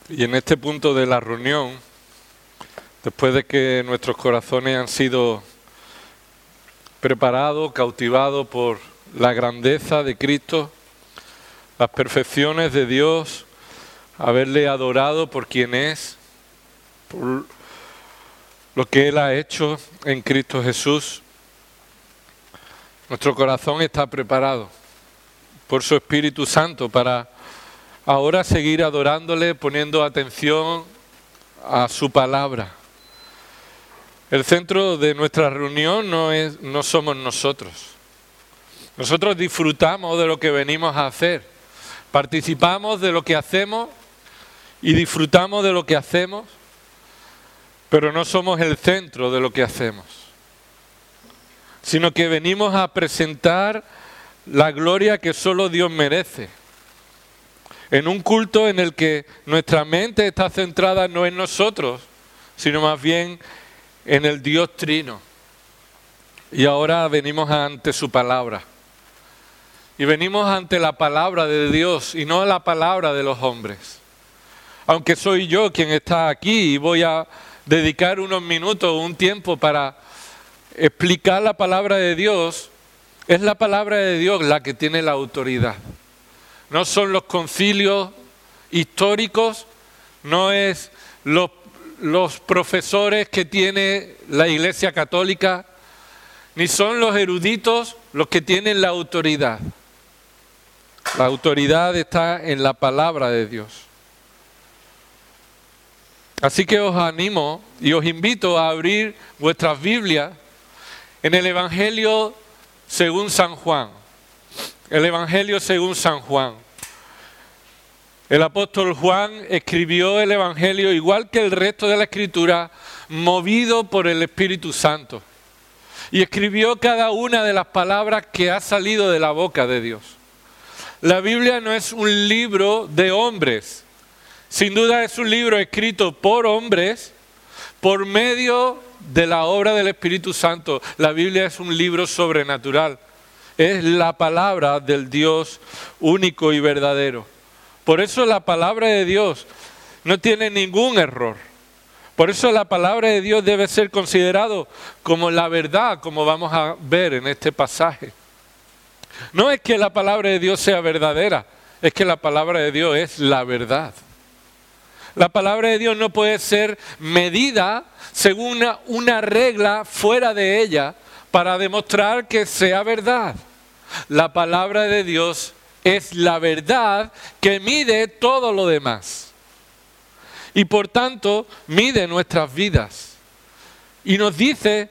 Y en este punto de la reunión, después de que nuestros corazones han sido preparados, cautivados por la grandeza de Cristo, las perfecciones de Dios, haberle adorado por quien es, por lo que Él ha hecho en Cristo Jesús, nuestro corazón está preparado por su Espíritu Santo para ahora seguir adorándole, poniendo atención a su palabra. El centro de nuestra reunión no somos nosotros. Nosotros disfrutamos de lo que venimos a hacer, participamos de lo que hacemos y disfrutamos de lo que hacemos, pero no somos el centro de lo que hacemos, sino que venimos a presentar la gloria que solo Dios merece. En un culto en el que nuestra mente está centrada no en nosotros, sino más bien en el Dios Trino. Y ahora venimos ante su palabra. Y venimos ante la palabra de Dios y no la palabra de los hombres. Aunque soy yo quien está aquí y voy a dedicar unos minutos, un tiempo para explicar la palabra de Dios, es la palabra de Dios la que tiene la autoridad. No son los concilios históricos, no es los profesores que tiene la Iglesia Católica, ni son los eruditos los que tienen la autoridad. La autoridad está en la palabra de Dios. Así que os animo y os invito a abrir vuestras Biblias en el Evangelio según San Juan. El Evangelio según San Juan. El apóstol Juan escribió el Evangelio igual que el resto de la Escritura, movido por el Espíritu Santo. Y escribió cada una de las palabras que ha salido de la boca de Dios. La Biblia no es un libro de hombres. Sin duda es un libro escrito por hombres, por medio de la obra del Espíritu Santo. La Biblia es un libro sobrenatural. Es la palabra del Dios único y verdadero. Por eso la palabra de Dios no tiene ningún error. Por eso la palabra de Dios debe ser considerado como la verdad, como vamos a ver en este pasaje. No es que la palabra de Dios sea verdadera, es que la palabra de Dios es la verdad. La palabra de Dios no puede ser medida según una regla fuera de ella para demostrar que sea verdad. La palabra de Dios es la verdad que mide todo lo demás. Y por tanto, mide nuestras vidas. Y nos dice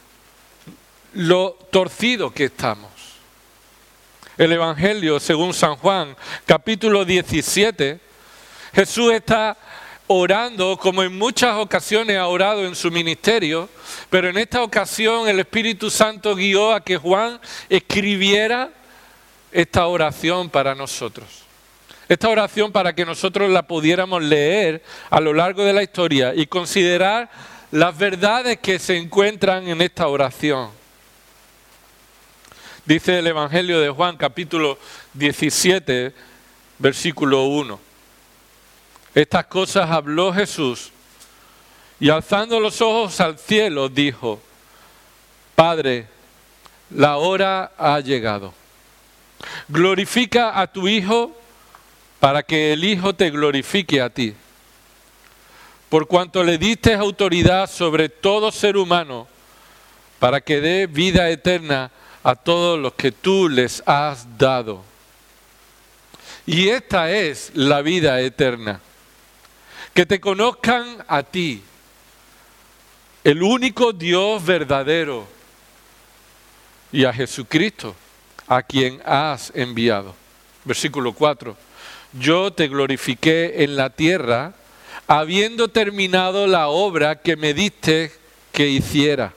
lo torcido que estamos. El Evangelio, según San Juan, capítulo 17, Jesús está orando como en muchas ocasiones ha orado en su ministerio, pero en esta ocasión el Espíritu Santo guió a que Juan escribiera esta oración para nosotros. Esta oración para que nosotros la pudiéramos leer a lo largo de la historia y considerar las verdades que se encuentran en esta oración. Dice el Evangelio de Juan, capítulo 17, versículo 1. Estas cosas habló Jesús y alzando los ojos al cielo dijo: Padre, la hora ha llegado. Glorifica a tu Hijo para que el Hijo te glorifique a ti. Por cuanto le diste autoridad sobre todo ser humano, para que dé vida eterna a todos los que tú les has dado. Y esta es la vida eterna, que te conozcan a ti, el único Dios verdadero, y a Jesucristo, a quien has enviado. Versículo 4. Yo te glorifiqué en la tierra, habiendo terminado la obra que me diste que hiciera.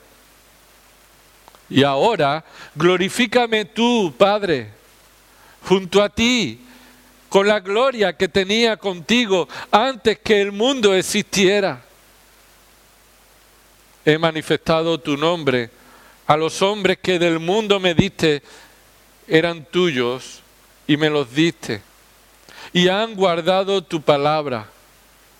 Y ahora glorifícame tú, Padre, junto a ti, con la gloria que tenía contigo antes que el mundo existiera. He manifestado tu nombre a los hombres que del mundo me diste, eran tuyos y me los diste, y han guardado tu palabra.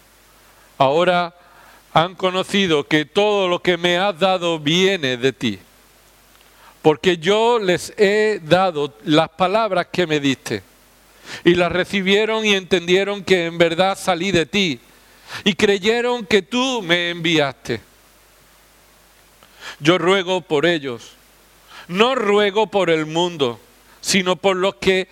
Ahora han conocido que todo lo que me has dado viene de ti, porque yo les he dado las palabras que me diste, y las recibieron y entendieron que en verdad salí de ti, y creyeron que tú me enviaste. Yo ruego por ellos, no ruego por el mundo, sino por los que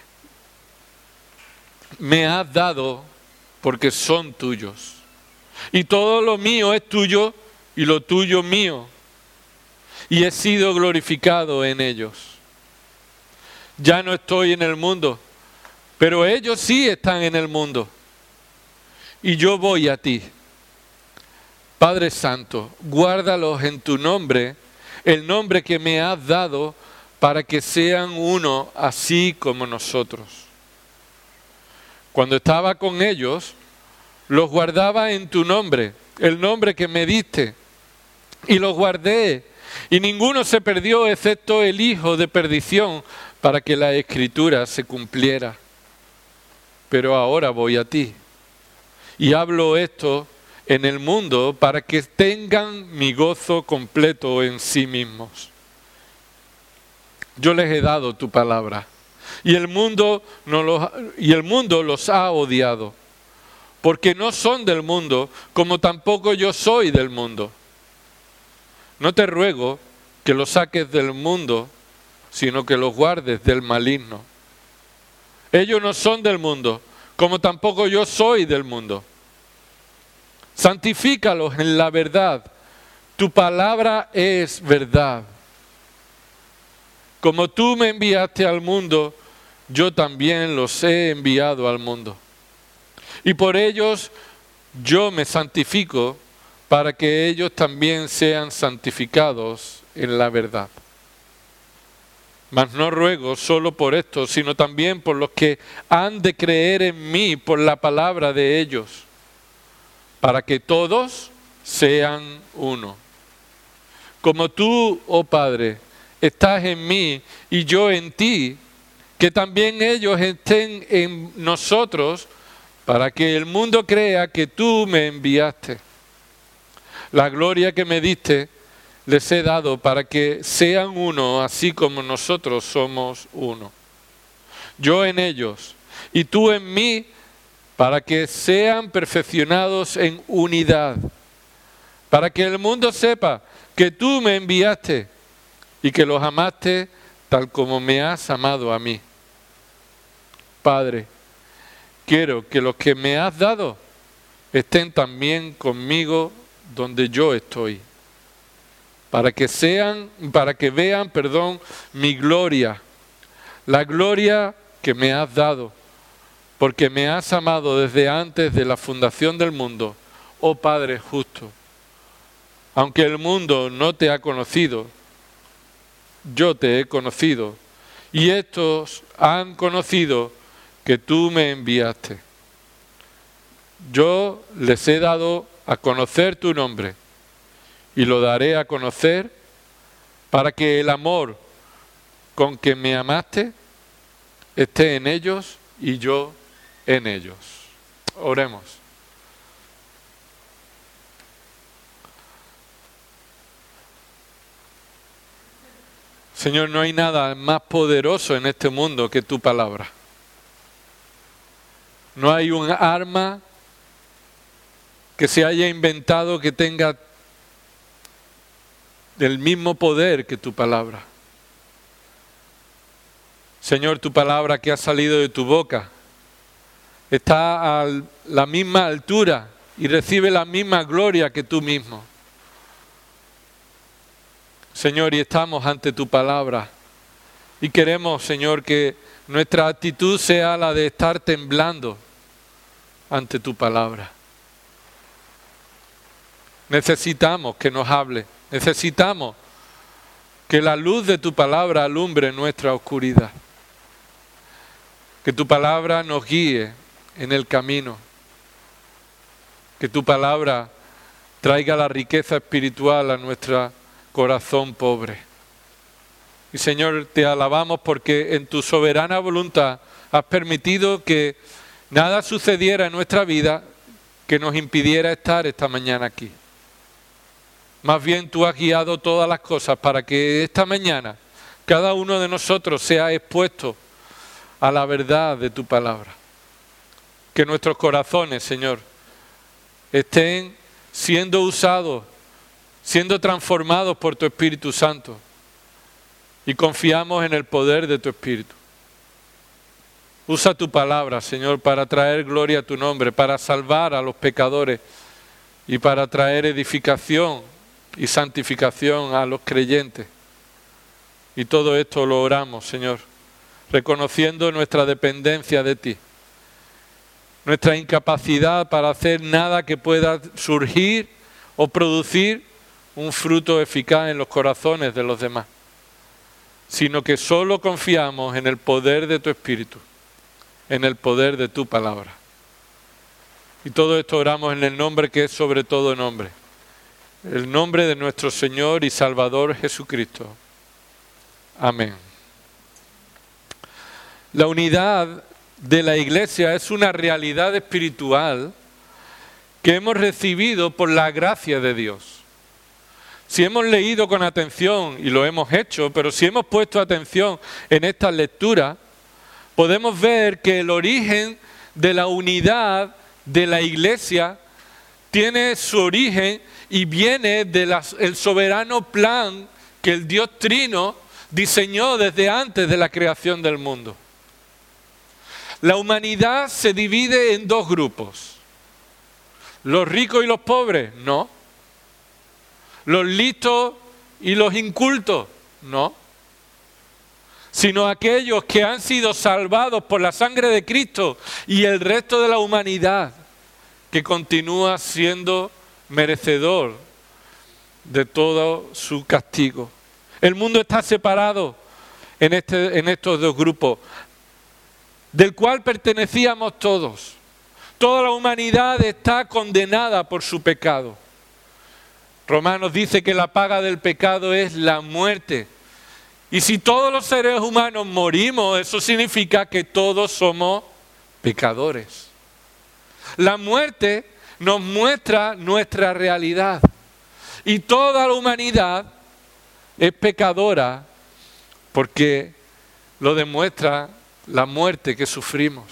me has dado, porque son tuyos. Y todo lo mío es tuyo y lo tuyo mío. Y he sido glorificado en ellos. Ya no estoy en el mundo, pero ellos sí están en el mundo. Y yo voy a ti. Padre Santo, guárdalos en tu nombre, el nombre que me has dado, para que sean uno así como nosotros. Cuando estaba con ellos, los guardaba en tu nombre, el nombre que me diste, y los guardé, y ninguno se perdió excepto el hijo de perdición, para que la Escritura se cumpliera. Pero ahora voy a ti, y hablo esto en el mundo para que tengan mi gozo completo en sí mismos. Yo les he dado tu palabra, y el mundo los ha odiado, porque no son del mundo, como tampoco yo soy del mundo. No te ruego que los saques del mundo, sino que los guardes del maligno. Ellos no son del mundo, como tampoco yo soy del mundo. Santifícalos en la verdad. Tu palabra es verdad. Como tú me enviaste al mundo, yo también los he enviado al mundo. Y por ellos yo me santifico, para que ellos también sean santificados en la verdad. Mas no ruego solo por esto, sino también por los que han de creer en mí por la palabra de ellos, para que todos sean uno. Como tú, oh Padre, estás en mí y yo en ti, que también ellos estén en nosotros, para que el mundo crea que tú me enviaste. La gloria que me diste les he dado para que sean uno, así como nosotros somos uno. Yo en ellos y tú en mí, para que sean perfeccionados en unidad, para que el mundo sepa que tú me enviaste y que los amaste tal como me has amado a mí. Padre, quiero que los que me has dado estén también conmigo donde yo estoy, para que vean, mi gloria, la gloria que me has dado, porque me has amado desde antes de la fundación del mundo, oh Padre justo. Aunque el mundo no te ha conocido, yo te he conocido, y estos han conocido que tú me enviaste. Yo les he dado a conocer tu nombre, y lo daré a conocer para que el amor con que me amaste esté en ellos y yo en ellos. Oremos. Señor, no hay nada más poderoso en este mundo que tu palabra. No hay un arma que se haya inventado que tenga el mismo poder que tu palabra. Señor, tu palabra que ha salido de tu boca está a la misma altura y recibe la misma gloria que tú mismo. Señor, y estamos ante tu palabra y queremos, Señor, que nuestra actitud sea la de estar temblando ante tu palabra. Necesitamos que nos hable, necesitamos que la luz de tu palabra alumbre nuestra oscuridad, que tu palabra nos guíe en el camino, que tu palabra traiga la riqueza espiritual a nuestro corazón pobre. Y Señor, te alabamos porque en tu soberana voluntad has permitido que nada sucediera en nuestra vida que nos impidiera estar esta mañana aquí. Más bien tú has guiado todas las cosas para que esta mañana cada uno de nosotros sea expuesto a la verdad de tu palabra. Que nuestros corazones, Señor, estén siendo usados, siendo transformados por tu Espíritu Santo. Y confiamos en el poder de tu Espíritu. Usa tu palabra, Señor, para traer gloria a tu nombre, para salvar a los pecadores y para traer edificación y santificación a los creyentes. Y todo esto lo oramos, Señor, reconociendo nuestra dependencia de ti, nuestra incapacidad para hacer nada que pueda surgir o producir un fruto eficaz en los corazones de los demás, sino que solo confiamos en el poder de tu Espíritu, en el poder de tu palabra. Y todo esto oramos en el nombre que es sobre todo nombre, el nombre de nuestro Señor y Salvador Jesucristo. Amén. La unidad de la Iglesia es una realidad espiritual que hemos recibido por la gracia de Dios. Si hemos leído con atención, y lo hemos hecho, pero si hemos puesto atención en esta lectura, podemos ver que el origen de la unidad de la Iglesia tiene su origen y viene del soberano plan que el Dios Trino diseñó desde antes de la creación del mundo. La humanidad se divide en dos grupos. ¿Los ricos y los pobres? No. ¿Los listos y los incultos? No. Sino aquellos que han sido salvados por la sangre de Cristo y el resto de la humanidad que continúa siendo merecedor de todo su castigo. El mundo está separado en estos dos grupos, del cual pertenecíamos todos. Toda la humanidad está condenada por su pecado. Romanos dice que la paga del pecado es la muerte. Y si todos los seres humanos morimos, eso significa que todos somos pecadores. La muerte nos muestra nuestra realidad. Y toda la humanidad es pecadora porque lo demuestra la muerte que sufrimos.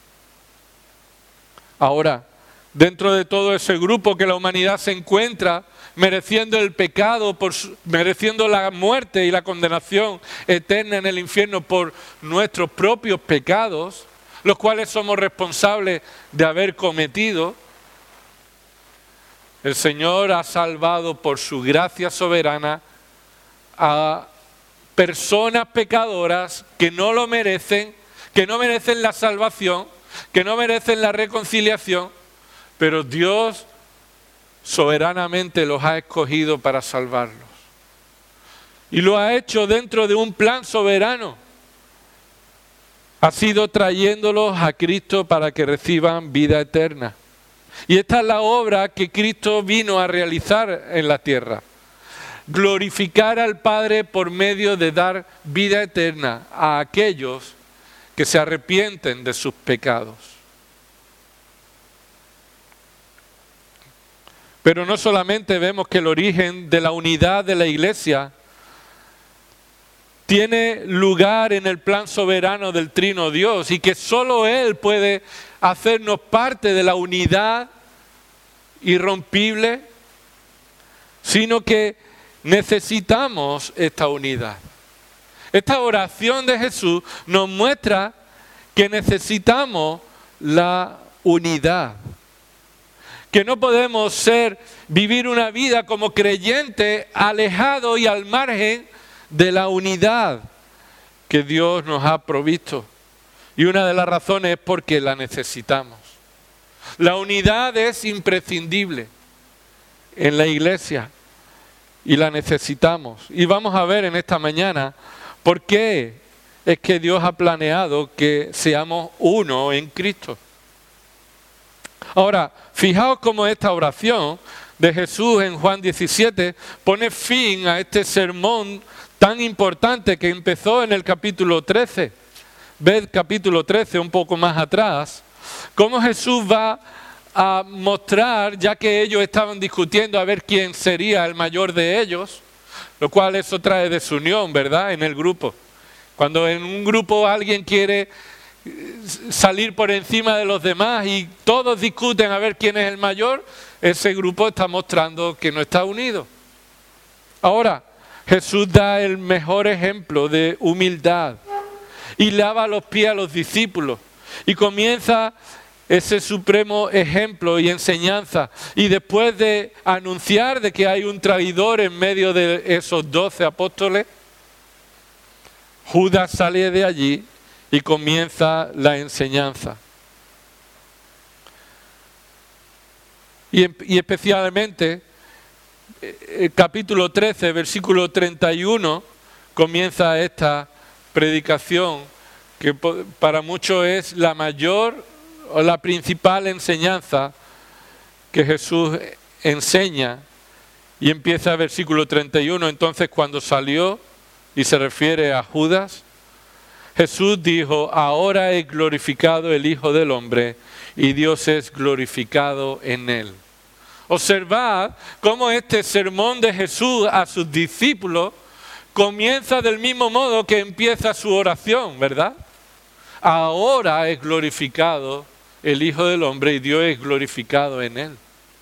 Ahora, dentro de todo ese grupo que la humanidad se encuentra mereciendo el pecado, mereciendo la muerte y la condenación eterna en el infierno por nuestros propios pecados, los cuales somos responsables de haber cometido, el Señor ha salvado por su gracia soberana a personas pecadoras que no lo merecen, que no merecen la salvación, que no merecen la reconciliación, pero Dios soberanamente los ha escogido para salvarlos. Y lo ha hecho dentro de un plan soberano. Ha sido trayéndolos a Cristo para que reciban vida eterna. Y esta es la obra que Cristo vino a realizar en la tierra. Glorificar al Padre por medio de dar vida eterna a aquellos que se arrepienten de sus pecados. Pero no solamente vemos que el origen de la unidad de la Iglesia tiene lugar en el plan soberano del Trino Dios y que solo Él puede hacernos parte de la unidad irrompible, sino que necesitamos esta unidad. Esta oración de Jesús nos muestra que necesitamos la unidad. Que no podemos vivir una vida como creyentes alejados y al margen de la unidad que Dios nos ha provisto. Y una de las razones es porque la necesitamos. La unidad es imprescindible en la Iglesia y la necesitamos. Y vamos a ver en esta mañana por qué es que Dios ha planeado que seamos uno en Cristo. Ahora, fijaos cómo esta oración de Jesús en Juan 17 pone fin a este sermón tan importante que empezó en el capítulo 13. Ved capítulo 13 un poco más atrás, cómo Jesús va a mostrar, ya que ellos estaban discutiendo a ver quién sería el mayor de ellos, lo cual eso trae desunión, ¿verdad?, en el grupo. Cuando en un grupo alguien quiere salir por encima de los demás y todos discuten a ver quién es el mayor, ese grupo está mostrando que no está unido. Ahora, Jesús da el mejor ejemplo de humildad y lava los pies a los discípulos y comienza ese supremo ejemplo y enseñanza. Y después de anunciar de que hay un traidor en medio de esos 12 apóstoles, Judas sale de allí y comienza la enseñanza. Y especialmente el capítulo 13, versículo 31, comienza esta predicación que para muchos es la mayor o la principal enseñanza que Jesús enseña. Y empieza el versículo 31, entonces cuando salió, y se refiere a Judas, Jesús dijo, ahora es glorificado el Hijo del Hombre y Dios es glorificado en él. Observad cómo este sermón de Jesús a sus discípulos comienza del mismo modo que empieza su oración, ¿verdad? Ahora es glorificado el Hijo del Hombre y Dios es glorificado en él.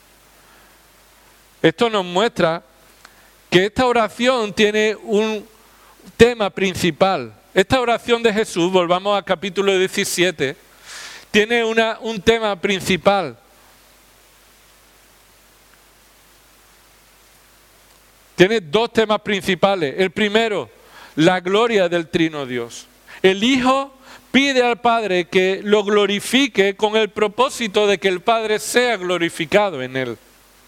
Esto nos muestra que esta oración tiene un tema principal. Esta oración de Jesús, volvamos al capítulo 17, tiene un tema principal. Tiene dos temas principales. El primero, la gloria del Trino Dios. El Hijo pide al Padre que lo glorifique con el propósito de que el Padre sea glorificado en él.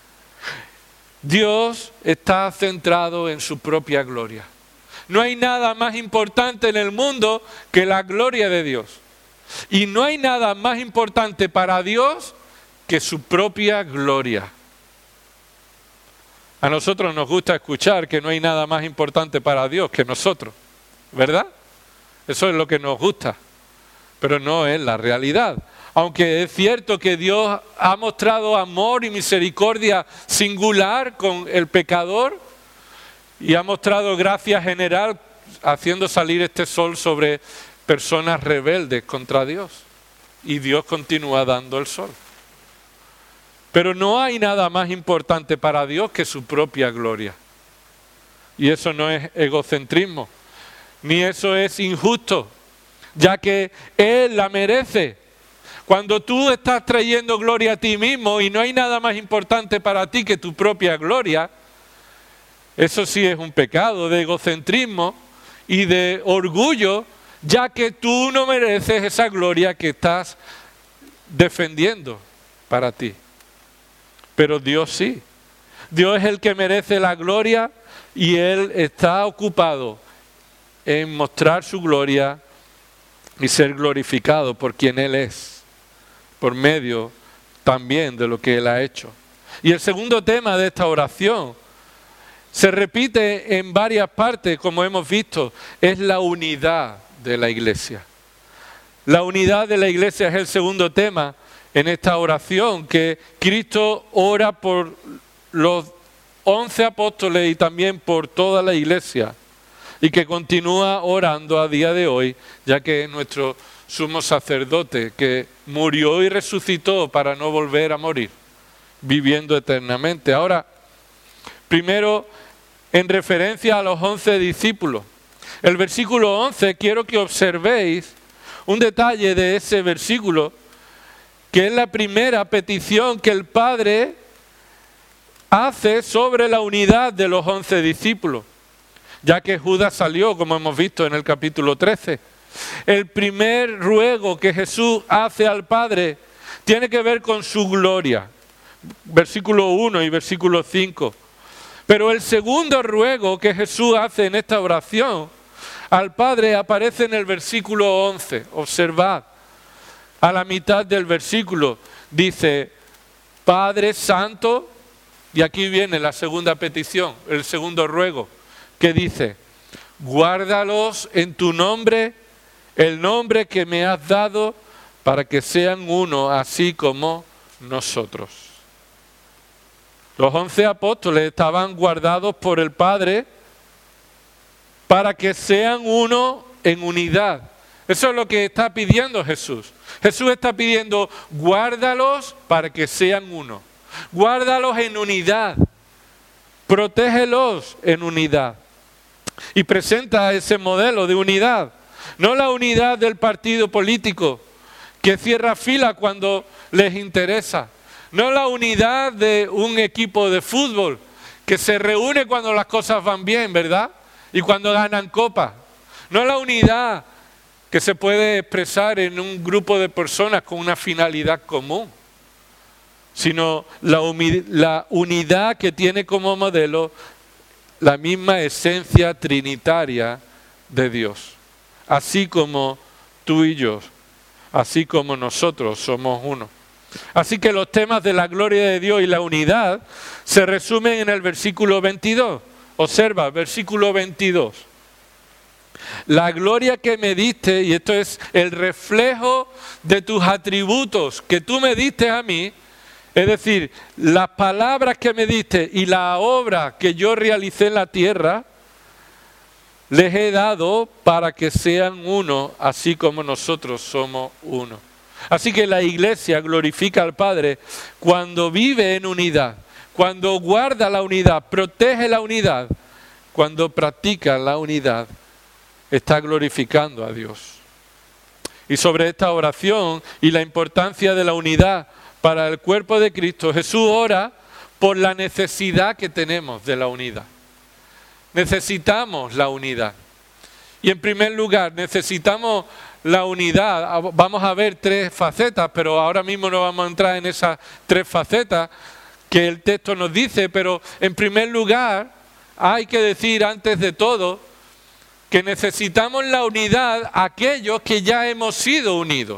Dios está centrado en su propia gloria. No hay nada más importante en el mundo que la gloria de Dios. Y no hay nada más importante para Dios que su propia gloria. A nosotros nos gusta escuchar que no hay nada más importante para Dios que nosotros, ¿verdad? Eso es lo que nos gusta, pero no es la realidad. Aunque es cierto que Dios ha mostrado amor y misericordia singular con el pecador y ha mostrado gracia general haciendo salir este sol sobre personas rebeldes contra Dios. Y Dios continúa dando el sol. Pero no hay nada más importante para Dios que su propia gloria. Y eso no es egocentrismo, ni eso es injusto, ya que Él la merece. Cuando tú estás trayendo gloria a ti mismo y no hay nada más importante para ti que tu propia gloria, eso sí es un pecado de egocentrismo y de orgullo, ya que tú no mereces esa gloria que estás defendiendo para ti. Pero Dios sí. Dios es el que merece la gloria y Él está ocupado en mostrar su gloria y ser glorificado por quien Él es, por medio también de lo que Él ha hecho. Y el segundo tema de esta oración se repite en varias partes, como hemos visto, es la unidad de la iglesia. La unidad de la iglesia es el segundo tema en esta oración, que Cristo ora por los 11 apóstoles y también por toda la iglesia, y que continúa orando a día de hoy, ya que es nuestro sumo sacerdote, que murió y resucitó para no volver a morir, viviendo eternamente. Ahora, primero, en referencia a los 11 discípulos, el versículo 11, quiero que observéis un detalle de ese versículo, que es la primera petición que el Padre hace sobre la unidad de los 11 discípulos, ya que Judas salió, como hemos visto en el capítulo 13. El primer ruego que Jesús hace al Padre tiene que ver con su gloria, versículo 1 y versículo 5. Pero el segundo ruego que Jesús hace en esta oración al Padre aparece en el versículo 11. Observad, a la mitad del versículo dice, Padre Santo, y aquí viene la segunda petición, el segundo ruego, que dice, guárdalos en tu nombre, el nombre que me has dado, para que sean uno, así como nosotros. Los 11 apóstoles estaban guardados por el Padre para que sean uno en unidad. Eso es lo que está pidiendo Jesús. Jesús está pidiendo, guárdalos para que sean uno. Guárdalos en unidad. Protégelos en unidad. Y presenta ese modelo de unidad. No la unidad del partido político que cierra fila cuando les interesa. No la unidad de un equipo de fútbol que se reúne cuando las cosas van bien, ¿verdad? Y cuando ganan copas. No la unidad que se puede expresar en un grupo de personas con una finalidad común, sino la unidad que tiene como modelo la misma esencia trinitaria de Dios. Así como tú y yo, así como nosotros somos uno. Así que los temas de la gloria de Dios y la unidad se resumen en el versículo 22. Observa, versículo 22. La gloria que me diste, y esto es el reflejo de tus atributos que tú me diste a mí, es decir, las palabras que me diste y la obra que yo realicé en la tierra, les he dado para que sean uno, así como nosotros somos uno. Así que la iglesia glorifica al Padre cuando vive en unidad, cuando guarda la unidad, protege la unidad, cuando practica la unidad, está glorificando a Dios. Y sobre esta oración y la importancia de la unidad para el cuerpo de Cristo, Jesús ora por la necesidad que tenemos de la unidad. Necesitamos la unidad. Y en primer lugar, necesitamos la unidad. Vamos a ver 3 facetas, pero ahora mismo no vamos a entrar en esas 3 facetas que el texto nos dice. Pero en primer lugar, hay que decir antes de todo que necesitamos la unidad aquellos que ya hemos sido unidos.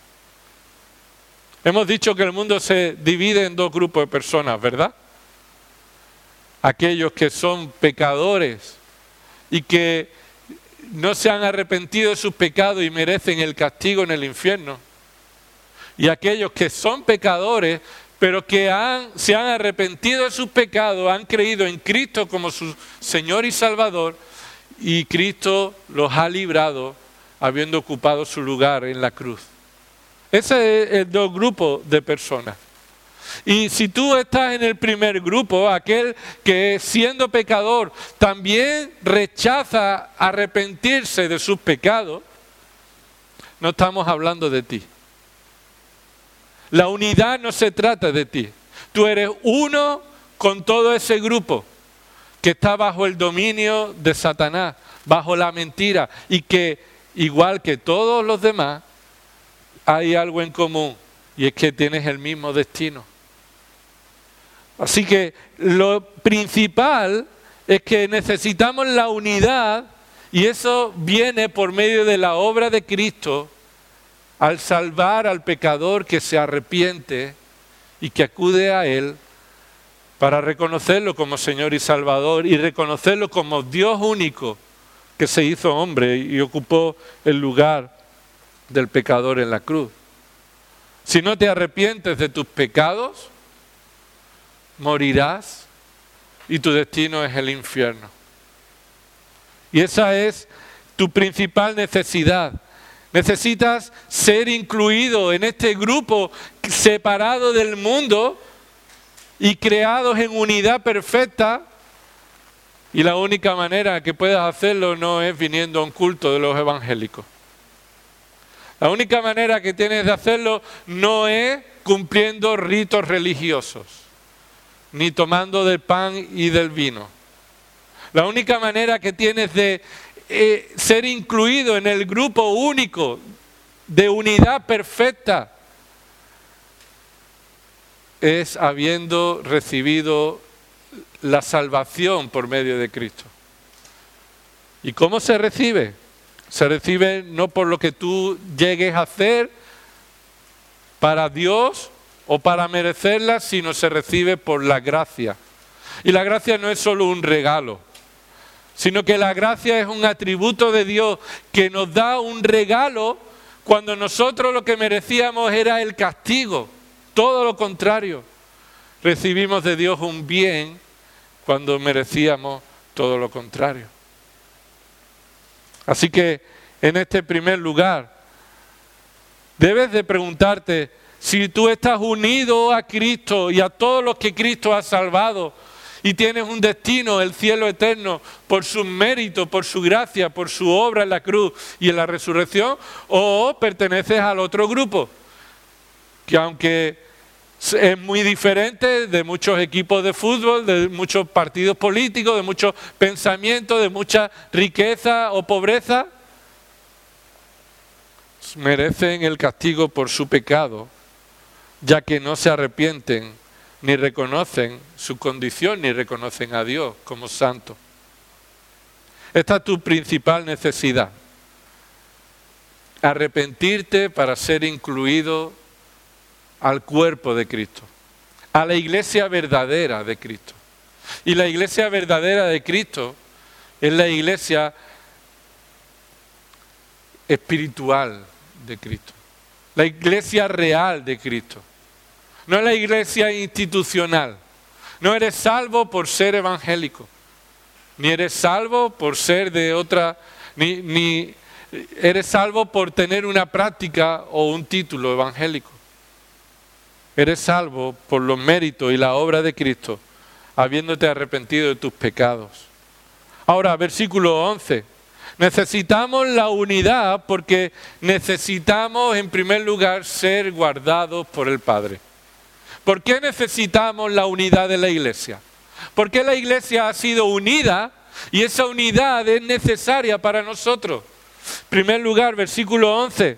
Hemos dicho que el mundo se divide en 2 grupos de personas, ¿verdad? Aquellos que son pecadores y que no se han arrepentido de sus pecados y merecen el castigo en el infierno. Y aquellos que son pecadores, pero que se han arrepentido de sus pecados, han creído en Cristo como su Señor y Salvador, y Cristo los ha librado habiendo ocupado su lugar en la cruz. Ese es el 2 grupos de personas. Y si tú estás en el primer grupo, aquel que siendo pecador también rechaza arrepentirse de sus pecados, no estamos hablando de ti. La unidad no se trata de ti. Tú eres uno con todo ese grupo que está bajo el dominio de Satanás, bajo la mentira, y que igual que todos los demás hay algo en común, y es que tienes el mismo destino. Así que lo principal es que necesitamos la unidad, y eso viene por medio de la obra de Cristo al salvar al pecador que se arrepiente y que acude a Él para reconocerlo como Señor y Salvador y reconocerlo como Dios único que se hizo hombre y ocupó el lugar del pecador en la cruz. Si no te arrepientes de tus pecados, morirás y tu destino es el infierno. Y esa es tu principal necesidad. Necesitas ser incluido en este grupo separado del mundo y creados en unidad perfecta. Y la única manera que puedas hacerlo no es viniendo a un culto de los evangélicos. La única manera que tienes de hacerlo no es cumpliendo ritos religiosos, ni tomando del pan y del vino. La única manera que tienes de ser incluido en el grupo único de unidad perfecta es habiendo recibido la salvación por medio de Cristo. ¿Y cómo se recibe? Se recibe no por lo que tú llegues a hacer para Dios o para merecerla, sino se recibe por la gracia. Y la gracia no es solo un regalo, sino que la gracia es un atributo de Dios que nos da un regalo cuando nosotros lo que merecíamos era el castigo. todo lo contrario. Recibimos de Dios un bien cuando merecíamos todo lo contrario. Así que en este primer lugar, debes de preguntarte si tú estás unido a Cristo y a todos los que Cristo ha salvado y tienes un destino, el cielo eterno, por su mérito, por su gracia, por su obra en la cruz y en la resurrección, o perteneces al otro grupo, que aunque es muy diferente de muchos equipos de fútbol, de muchos partidos políticos, de muchos pensamientos, de mucha riqueza o pobreza, merecen el castigo por su pecado, ya que no se arrepienten ni reconocen su condición, ni reconocen a Dios como santo. Esta es tu principal necesidad. Arrepentirte para ser incluido al cuerpo de Cristo, a la iglesia verdadera de Cristo. Y la iglesia verdadera de Cristo es la iglesia espiritual de Cristo, la iglesia real de Cristo. No es la iglesia institucional. No eres salvo por ser evangélico, ni eres salvo por ser de otra, ni eres salvo por tener una práctica o un título evangélico. Eres salvo por los méritos y la obra de Cristo, habiéndote arrepentido de tus pecados. Ahora, versículo 11. Necesitamos la unidad porque necesitamos, en primer lugar, ser guardados por el Padre. ¿Por qué necesitamos la unidad de la iglesia? Porque la iglesia ha sido unida y esa unidad es necesaria para nosotros. En primer lugar, versículo 11.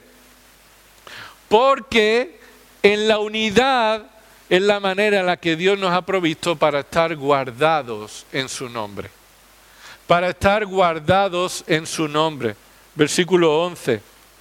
Porque en la unidad es la manera en la que Dios nos ha provisto para estar guardados en su nombre. Para estar guardados en su nombre. Versículo 11.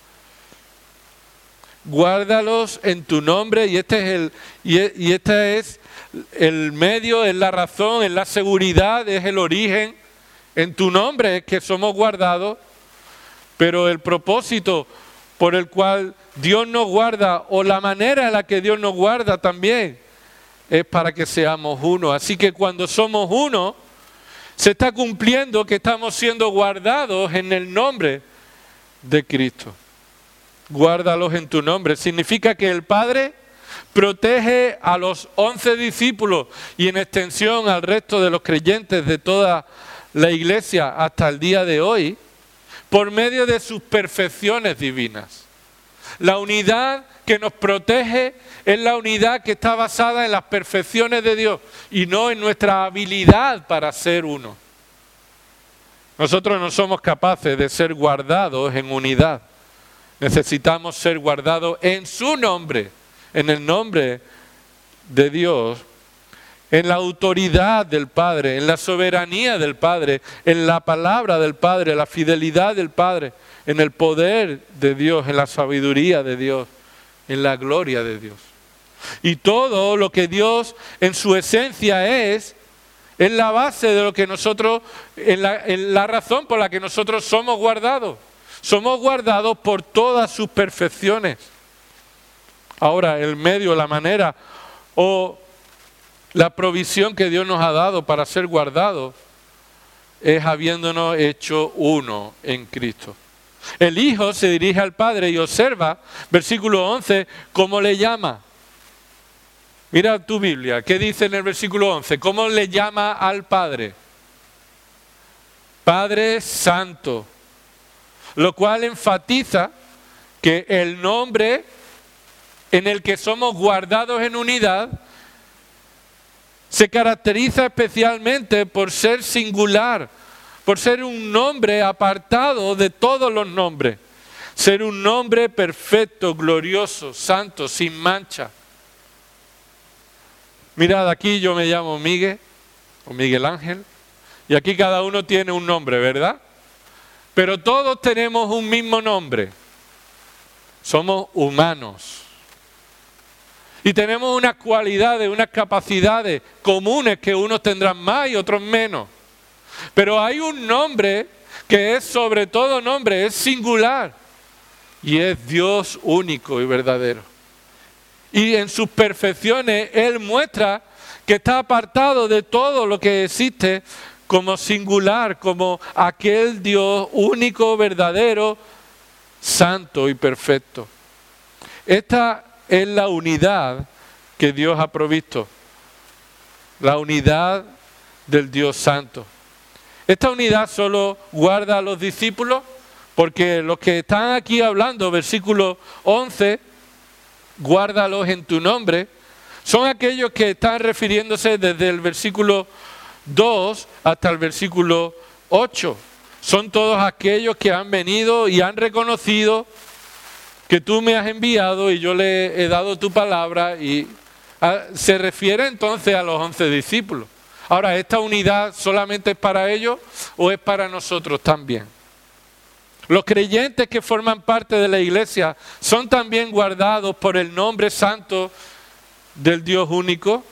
Guárdalos en tu nombre y este es el medio, es la razón, es la seguridad, es el origen. En tu nombre es que somos guardados, pero el propósito por el cual Dios nos guarda o la manera en la que Dios nos guarda también es para que seamos uno. Así que cuando somos uno, se está cumpliendo que estamos siendo guardados en el nombre de Cristo. Guárdalos en tu nombre. Significa que el Padre protege a los 11 discípulos y en extensión al resto de los creyentes de toda la iglesia hasta el día de hoy por medio de sus perfecciones divinas. La unidad que nos protege es la unidad que está basada en las perfecciones de Dios y no en nuestra habilidad para ser uno. Nosotros no somos capaces de ser guardados en unidad. Necesitamos ser guardados en su nombre, en el nombre de Dios, en la autoridad del Padre, en la soberanía del Padre, en la palabra del Padre, la fidelidad del Padre, en el poder de Dios, en la sabiduría de Dios, en la gloria de Dios. Y todo lo que Dios en su esencia es la base de lo que nosotros, en la razón por la que nosotros somos guardados. Somos guardados por todas sus perfecciones. Ahora, el medio, la manera o la provisión que Dios nos ha dado para ser guardados es habiéndonos hecho uno en Cristo. El Hijo se dirige al Padre y observa, versículo 11, cómo le llama. Mira tu Biblia, ¿qué dice en el versículo 11? ¿Cómo le llama al Padre? Padre Santo. Lo cual enfatiza que el nombre en el que somos guardados en unidad se caracteriza especialmente por ser singular, por ser un nombre apartado de todos los nombres, ser un nombre perfecto, glorioso, santo, sin mancha. Mirad, aquí yo me llamo Miguel o Miguel Ángel y aquí cada uno tiene un nombre, ¿verdad? Pero todos tenemos un mismo nombre. Somos humanos. Y tenemos unas cualidades, unas capacidades comunes que unos tendrán más y otros menos. Pero hay un nombre que es sobre todo nombre, es singular. Y es Dios único y verdadero. y en sus perfecciones Él muestra que está apartado de todo lo que existe como singular, como aquel Dios único, verdadero, santo y perfecto. Esta es la unidad que Dios ha provisto, la unidad del Dios santo. Esta unidad solo guarda a los discípulos, porque los que están aquí hablando, versículo 11, guárdalos en tu nombre, son aquellos que están refiriéndose desde el versículo 2 hasta el versículo 8. Son todos aquellos que han venido y han reconocido que tú me has enviado y yo le he dado tu palabra, y se refiere entonces a los 11 discípulos. Ahora, ¿esta unidad solamente es para ellos o es para nosotros también? Los creyentes que forman parte de la iglesia son también guardados por el nombre santo del Dios único.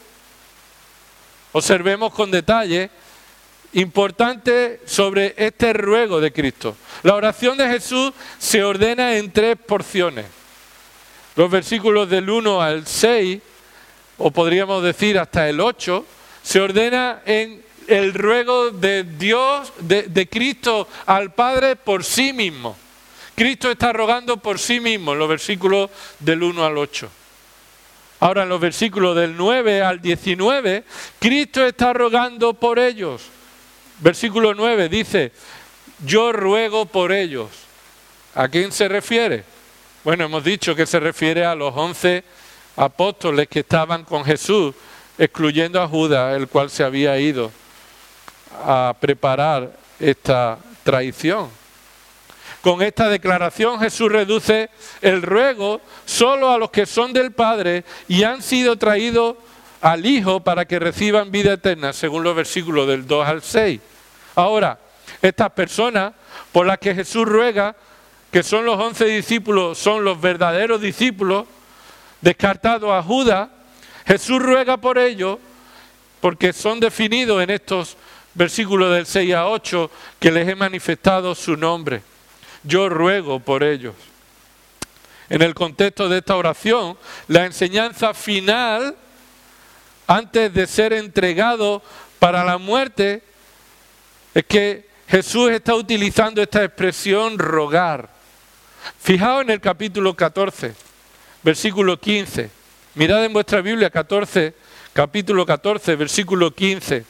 Observemos con detalle importante sobre este ruego de Cristo. La oración de Jesús se ordena en 3 porciones. Los versículos del 1 al 6, o podríamos decir hasta el 8, se ordena en el ruego de Dios, de Cristo al Padre por sí mismo. Cristo está rogando por sí mismo en los versículos del 1 al 8. Ahora en los versículos del 9 al 19, Cristo está rogando por ellos. Versículo 9 dice, yo ruego por ellos. ¿A quién se refiere? Bueno, hemos dicho que se refiere a los 11 apóstoles que estaban con Jesús, excluyendo a Judas, el cual se había ido a preparar esta traición. Con esta declaración Jesús reduce el ruego solo a los que son del Padre y han sido traídos al Hijo para que reciban vida eterna, según los versículos del 2 al 6. Ahora, estas personas por las que Jesús ruega, que son los 11 discípulos, son los verdaderos discípulos, descartados a Judas, Jesús ruega por ellos porque son definidos en estos versículos del 6 a 8 que les he manifestado su nombre. Yo ruego por ellos. En el contexto de esta oración, la enseñanza final, antes de ser entregado para la muerte, es que Jesús está utilizando esta expresión rogar. Fijaos en el capítulo 14, versículo 15. Mirad en vuestra Biblia capítulo 14, versículo 15.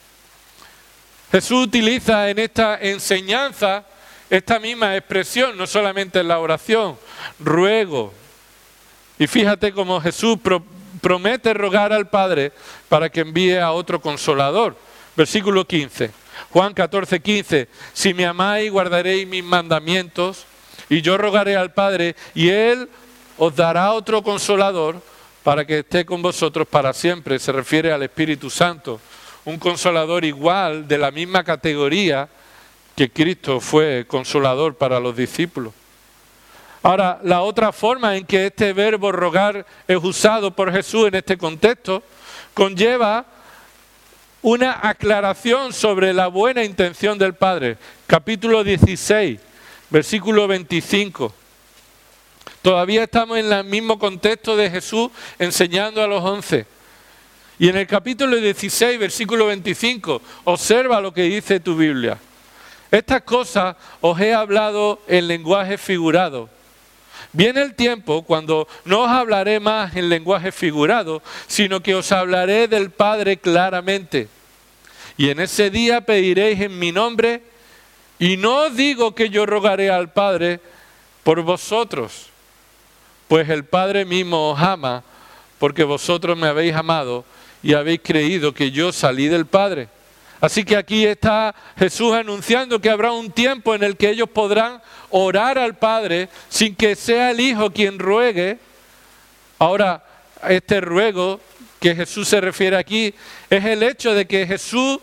Jesús utiliza en esta enseñanza esta misma expresión, no solamente en la oración, ruego. Y fíjate cómo Jesús promete rogar al Padre para que envíe a otro consolador. Versículo 15, Juan 14, 15. Si me amáis, guardaréis mis mandamientos, y yo rogaré al Padre, y Él os dará otro consolador para que esté con vosotros para siempre. Se refiere al Espíritu Santo, un consolador igual, de la misma categoría que Cristo fue consolador para los discípulos. Ahora, la otra forma en que este verbo rogar es usado por Jesús en este contexto conlleva una aclaración sobre la buena intención del Padre. Capítulo 16, versículo 25. Todavía estamos en el mismo contexto de Jesús enseñando a los 11. Y en el capítulo 16, versículo 25, observa lo que dice tu Biblia. Estas cosas os he hablado en lenguaje figurado. Viene el tiempo cuando no os hablaré más en lenguaje figurado, sino que os hablaré del Padre claramente. Y en ese día pediréis en mi nombre, y no os digo que yo rogaré al Padre por vosotros, pues el Padre mismo os ama, porque vosotros me habéis amado y habéis creído que yo salí del Padre. Así que aquí está Jesús anunciando que habrá un tiempo en el que ellos podrán orar al Padre sin que sea el Hijo quien ruegue. Ahora, este ruego que Jesús se refiere aquí es el hecho de que Jesús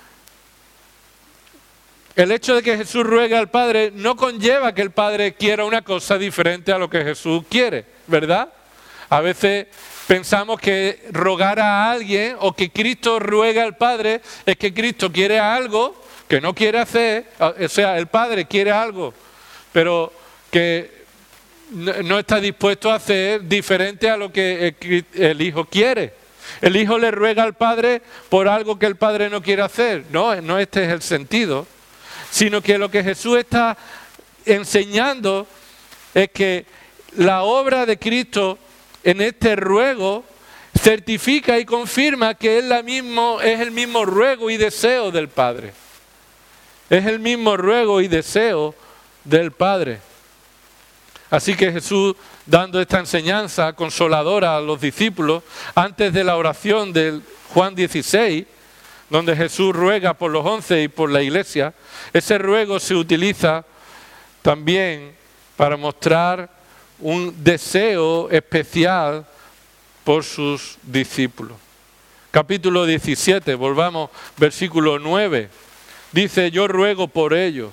ruegue al Padre no conlleva que el Padre quiera una cosa diferente a lo que Jesús quiere, ¿verdad? A veces pensamos que rogar a alguien o que Cristo ruega al Padre es que Cristo quiere algo que no quiere hacer, o sea, el Padre quiere algo, pero que no está dispuesto a hacer diferente a lo que el Hijo quiere. El Hijo le ruega al Padre por algo que el Padre no quiere hacer. No este es el sentido, sino que lo que Jesús está enseñando es que la obra de Cristo en este ruego certifica y confirma que es el mismo ruego y deseo del Padre. Es el mismo ruego y deseo del Padre. Así que Jesús, dando esta enseñanza consoladora a los discípulos, antes de la oración de Juan 16, donde Jesús ruega por los 11 y por la iglesia, ese ruego se utiliza también para mostrar un deseo especial por sus discípulos. Capítulo 17, volvamos, versículo 9. Dice, yo ruego por ellos.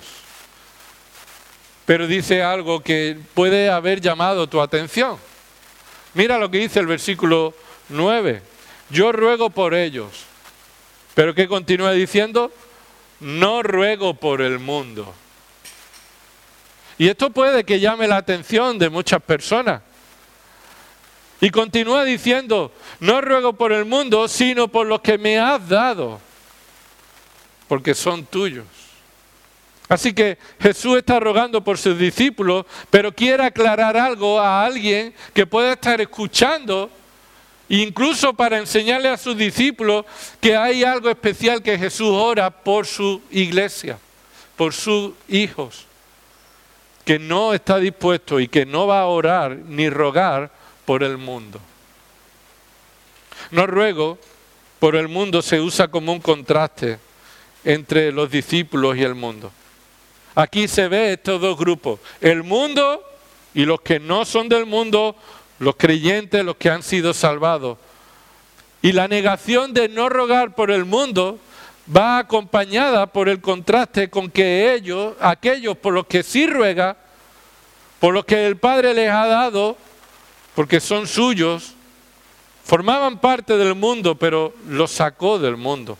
Pero dice algo que puede haber llamado tu atención. Mira lo que dice el versículo 9. Yo ruego por ellos. Pero ¿qué continúa diciendo? No ruego por el mundo. Y esto puede que llame la atención de muchas personas. Y continúa diciendo, no ruego por el mundo, sino por los que me has dado, porque son tuyos. Así que Jesús está rogando por sus discípulos, pero quiere aclarar algo a alguien que pueda estar escuchando, incluso para enseñarle a sus discípulos que hay algo especial que Jesús ora por su iglesia, por sus hijos, que no está dispuesto y que no va a orar ni rogar por el mundo. No ruego por el mundo se usa como un contraste entre los discípulos y el mundo. Aquí se ve estos dos grupos, el mundo y los que no son del mundo, los creyentes, los que han sido salvados. Y la negación de no rogar por el mundo va acompañada por el contraste con que aquellos por los que sí ruega, por los que el Padre les ha dado, porque son suyos, formaban parte del mundo, pero los sacó del mundo.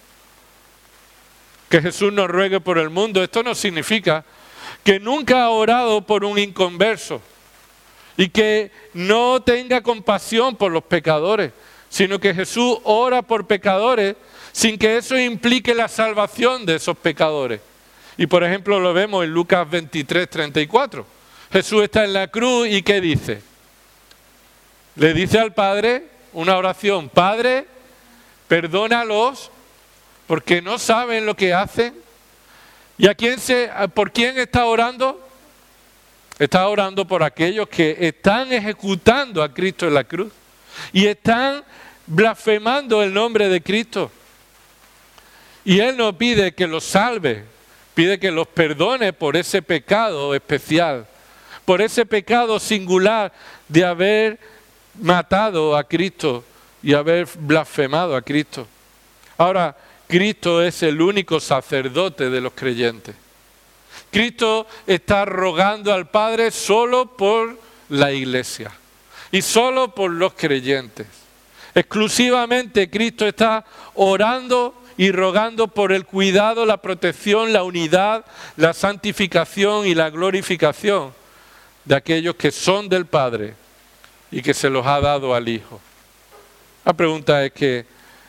Que Jesús nos ruegue por el mundo, esto no significa que nunca ha orado por un inconverso y que no tenga compasión por los pecadores, sino que Jesús ora por pecadores sin que eso implique la salvación de esos pecadores. Y por ejemplo lo vemos en Lucas 23, 34. Jesús está en la cruz y ¿qué dice? Le dice al Padre una oración, Padre, perdónalos porque no saben lo que hacen. ¿Y por quién está orando? Está orando por aquellos que están ejecutando a Cristo en la cruz y están blasfemando el nombre de Cristo. Y Él no pide que los salve, pide que los perdone por ese pecado especial, por ese pecado singular de haber matado a Cristo y haber blasfemado a Cristo. Ahora, Cristo es el único sacerdote de los creyentes. Cristo está rogando al Padre solo por la iglesia y solo por los creyentes. Exclusivamente Cristo está orando y rogando por el cuidado, la protección, la unidad, la santificación y la glorificación de aquellos que son del Padre y que se los ha dado al Hijo. La pregunta es que,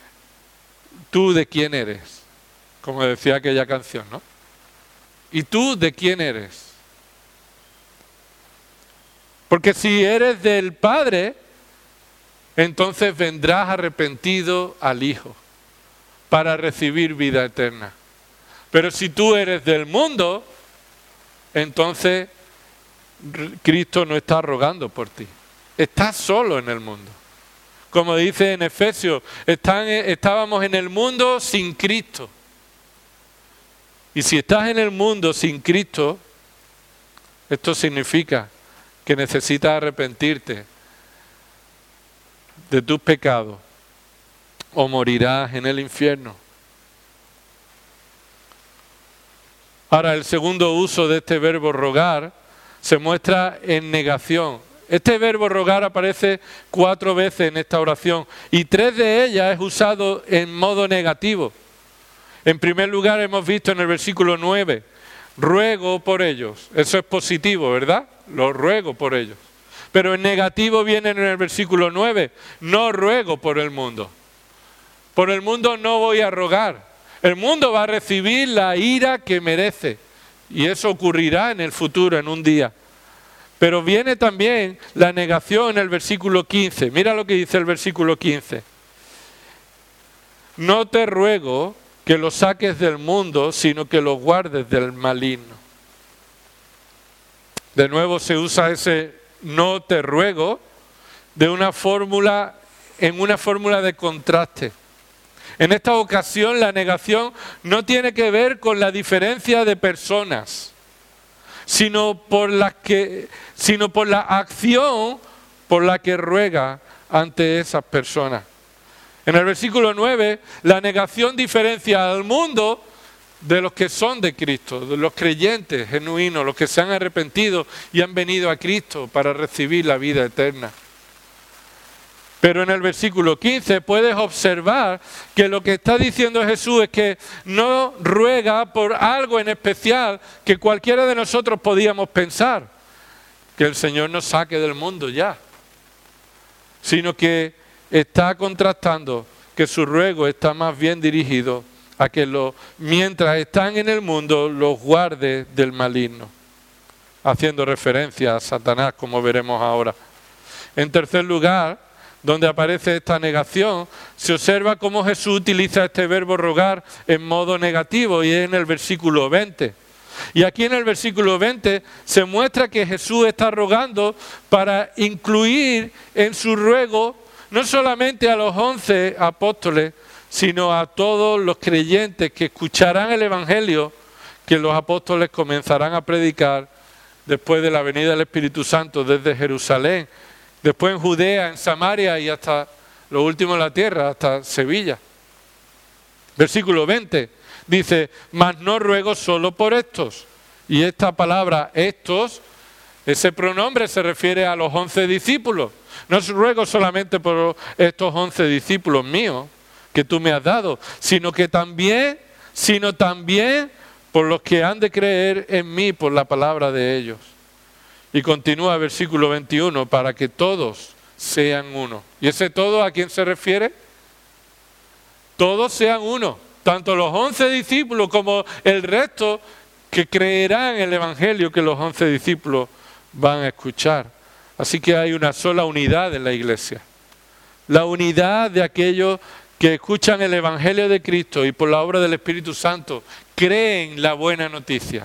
¿tú de quién eres? Como decía aquella canción, ¿no? ¿Y tú de quién eres? Porque si eres del Padre, entonces vendrás arrepentido al Hijo para recibir vida eterna. Pero si tú eres del mundo, entonces Cristo no está rogando por ti. Estás solo en el mundo. Como dice en Efesios, estábamos en el mundo sin Cristo. Y si estás en el mundo sin Cristo, esto significa que necesitas arrepentirte de tus pecados o morirás en el infierno. Ahora, el segundo uso de este verbo rogar se muestra en negación. Este verbo rogar aparece 4 veces en esta oración y 3 de ellas es usado en modo negativo. En primer lugar hemos visto en el versículo 9, ruego por ellos. Eso es positivo, ¿verdad? Lo ruego por ellos. Pero en negativo viene en el versículo 9, no ruego por el mundo. Por el mundo no voy a rogar. El mundo va a recibir la ira que merece. Y eso ocurrirá en el futuro, en un día. Pero viene también la negación en el versículo 15. Mira lo que dice el versículo 15. No te ruego que los saques del mundo, sino que los guardes del maligno. De nuevo se usa ese no te ruego en una fórmula de contraste. En esta ocasión la negación no tiene que ver con la diferencia de personas, sino por la acción por la que ruega ante esas personas. En el versículo 9, la negación diferencia al mundo de los que son de Cristo, de los creyentes genuinos, los que se han arrepentido y han venido a Cristo para recibir la vida eterna. Pero en el versículo 15 puedes observar que lo que está diciendo Jesús es que no ruega por algo en especial que cualquiera de nosotros podíamos pensar, que el Señor nos saque del mundo ya, sino que está contrastando que su ruego está más bien dirigido a que mientras están en el mundo los guarde del maligno, haciendo referencia a Satanás, como veremos ahora. En tercer lugar, donde aparece esta negación, se observa cómo Jesús utiliza este verbo rogar en modo negativo, y es en el versículo 20. Y aquí en el versículo 20 se muestra que Jesús está rogando para incluir en su ruego no solamente a los 11 apóstoles, sino a todos los creyentes que escucharán el Evangelio que los apóstoles comenzarán a predicar después de la venida del Espíritu Santo desde Jerusalén, después en Judea, en Samaria y hasta lo último de la tierra, hasta Sevilla. Versículo 20 dice, mas no ruego solo por estos. Y esta palabra estos, ese pronombre se refiere a los 11 discípulos. No ruego solamente por estos 11 discípulos míos que tú me has dado, sino también por los que han de creer en mí por la palabra de ellos. Y continúa versículo 21, para que todos sean uno. ¿Y ese todo a quién se refiere? Todos sean uno, tanto los 11 discípulos como el resto que creerán en el Evangelio que los 11 discípulos van a escuchar. Así que hay una sola unidad en la iglesia. La unidad de aquellos que escuchan el Evangelio de Cristo y por la obra del Espíritu Santo creen la buena noticia.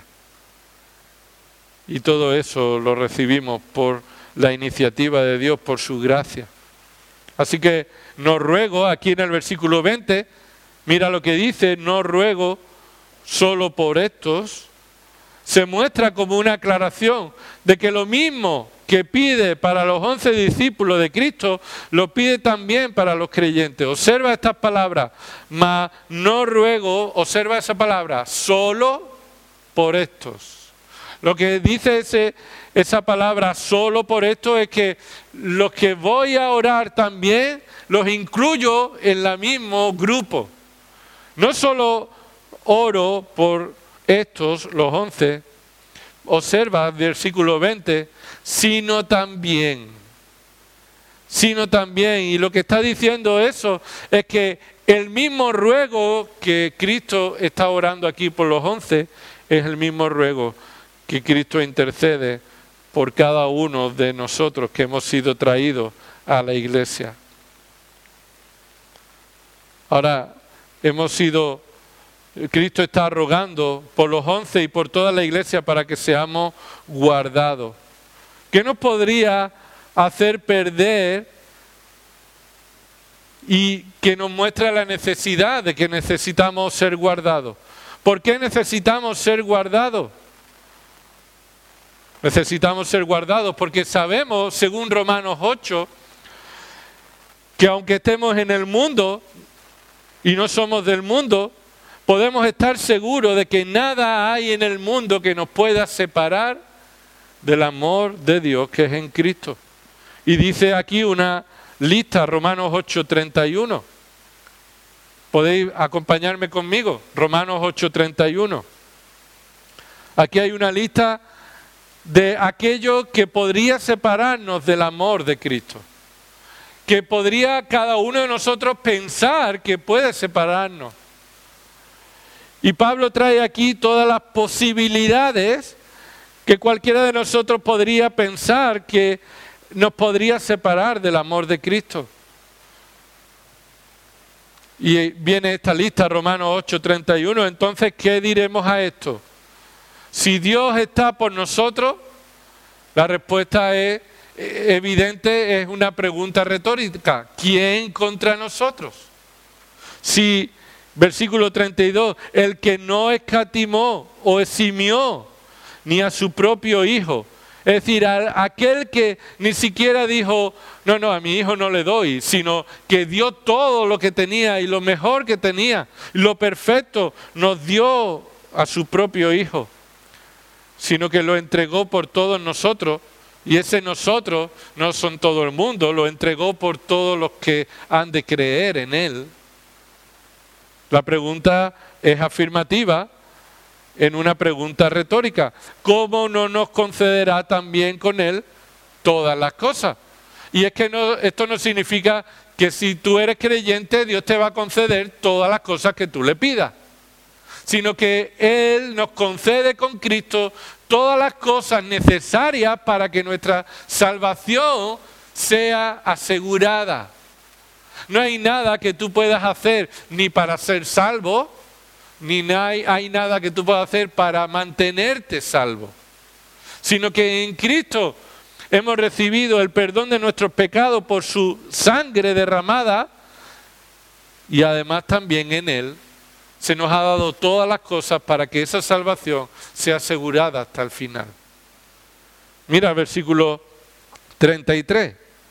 Y todo eso lo recibimos por la iniciativa de Dios, por su gracia. Así que no ruego, aquí en el versículo 20, mira lo que dice, no ruego solo por estos. Se muestra como una aclaración de que lo mismo que pide para los 11 discípulos de Cristo, lo pide también para los creyentes. Observa estas palabras, mas no ruego, observa esa palabra, solo por estos. Lo que dice esa palabra solo por esto es que los que voy a orar también los incluyo en el mismo grupo. No solo oro por estos, los 11, observa versículo 20, sino también. Y lo que está diciendo eso es que el mismo ruego que Cristo está orando aquí por los 11 es el mismo ruego que Cristo intercede por cada uno de nosotros que hemos sido traídos a la iglesia. Ahora, Cristo está rogando por los 11 y por toda la iglesia para que seamos guardados. ¿Qué nos podría hacer perder y que nos muestra la necesidad de que necesitamos ser guardados? ¿Por qué necesitamos ser guardados? Necesitamos ser guardados porque sabemos, según Romanos 8, que aunque estemos en el mundo y no somos del mundo, podemos estar seguros de que nada hay en el mundo que nos pueda separar del amor de Dios que es en Cristo. Y dice aquí una lista, Romanos 8:31. ¿Podéis acompañarme conmigo? Romanos 8:31. Aquí hay una lista de aquello que podría separarnos del amor de Cristo, que podría cada uno de nosotros pensar que puede separarnos. Y Pablo trae aquí todas las posibilidades que cualquiera de nosotros podría pensar que nos podría separar del amor de Cristo. Y viene esta lista, Romanos 8:31. Entonces, ¿qué diremos a esto? Si Dios está por nosotros, la respuesta es evidente, es una pregunta retórica. ¿Quién contra nosotros? Si, versículo 32, el que no escatimó o eximió ni a su propio hijo, es decir, aquel que ni siquiera dijo, no, a mi hijo no le doy, sino que dio todo lo que tenía y lo mejor que tenía, lo perfecto, nos dio a su propio hijo, sino que lo entregó por todos nosotros, y ese nosotros no son todo el mundo, lo entregó por todos los que han de creer en él. La pregunta es afirmativa en una pregunta retórica. ¿Cómo no nos concederá también con él todas las cosas? Y es que esto no significa que si tú eres creyente, Dios te va a conceder todas las cosas que tú le pidas, sino que Él nos concede con Cristo todas las cosas necesarias para que nuestra salvación sea asegurada. No hay nada que tú puedas hacer ni para ser salvo, ni hay nada que tú puedas hacer para mantenerte salvo, sino que en Cristo hemos recibido el perdón de nuestros pecados por su sangre derramada, y además también en Él se nos ha dado todas las cosas para que esa salvación sea asegurada hasta el final. Mira el versículo 33.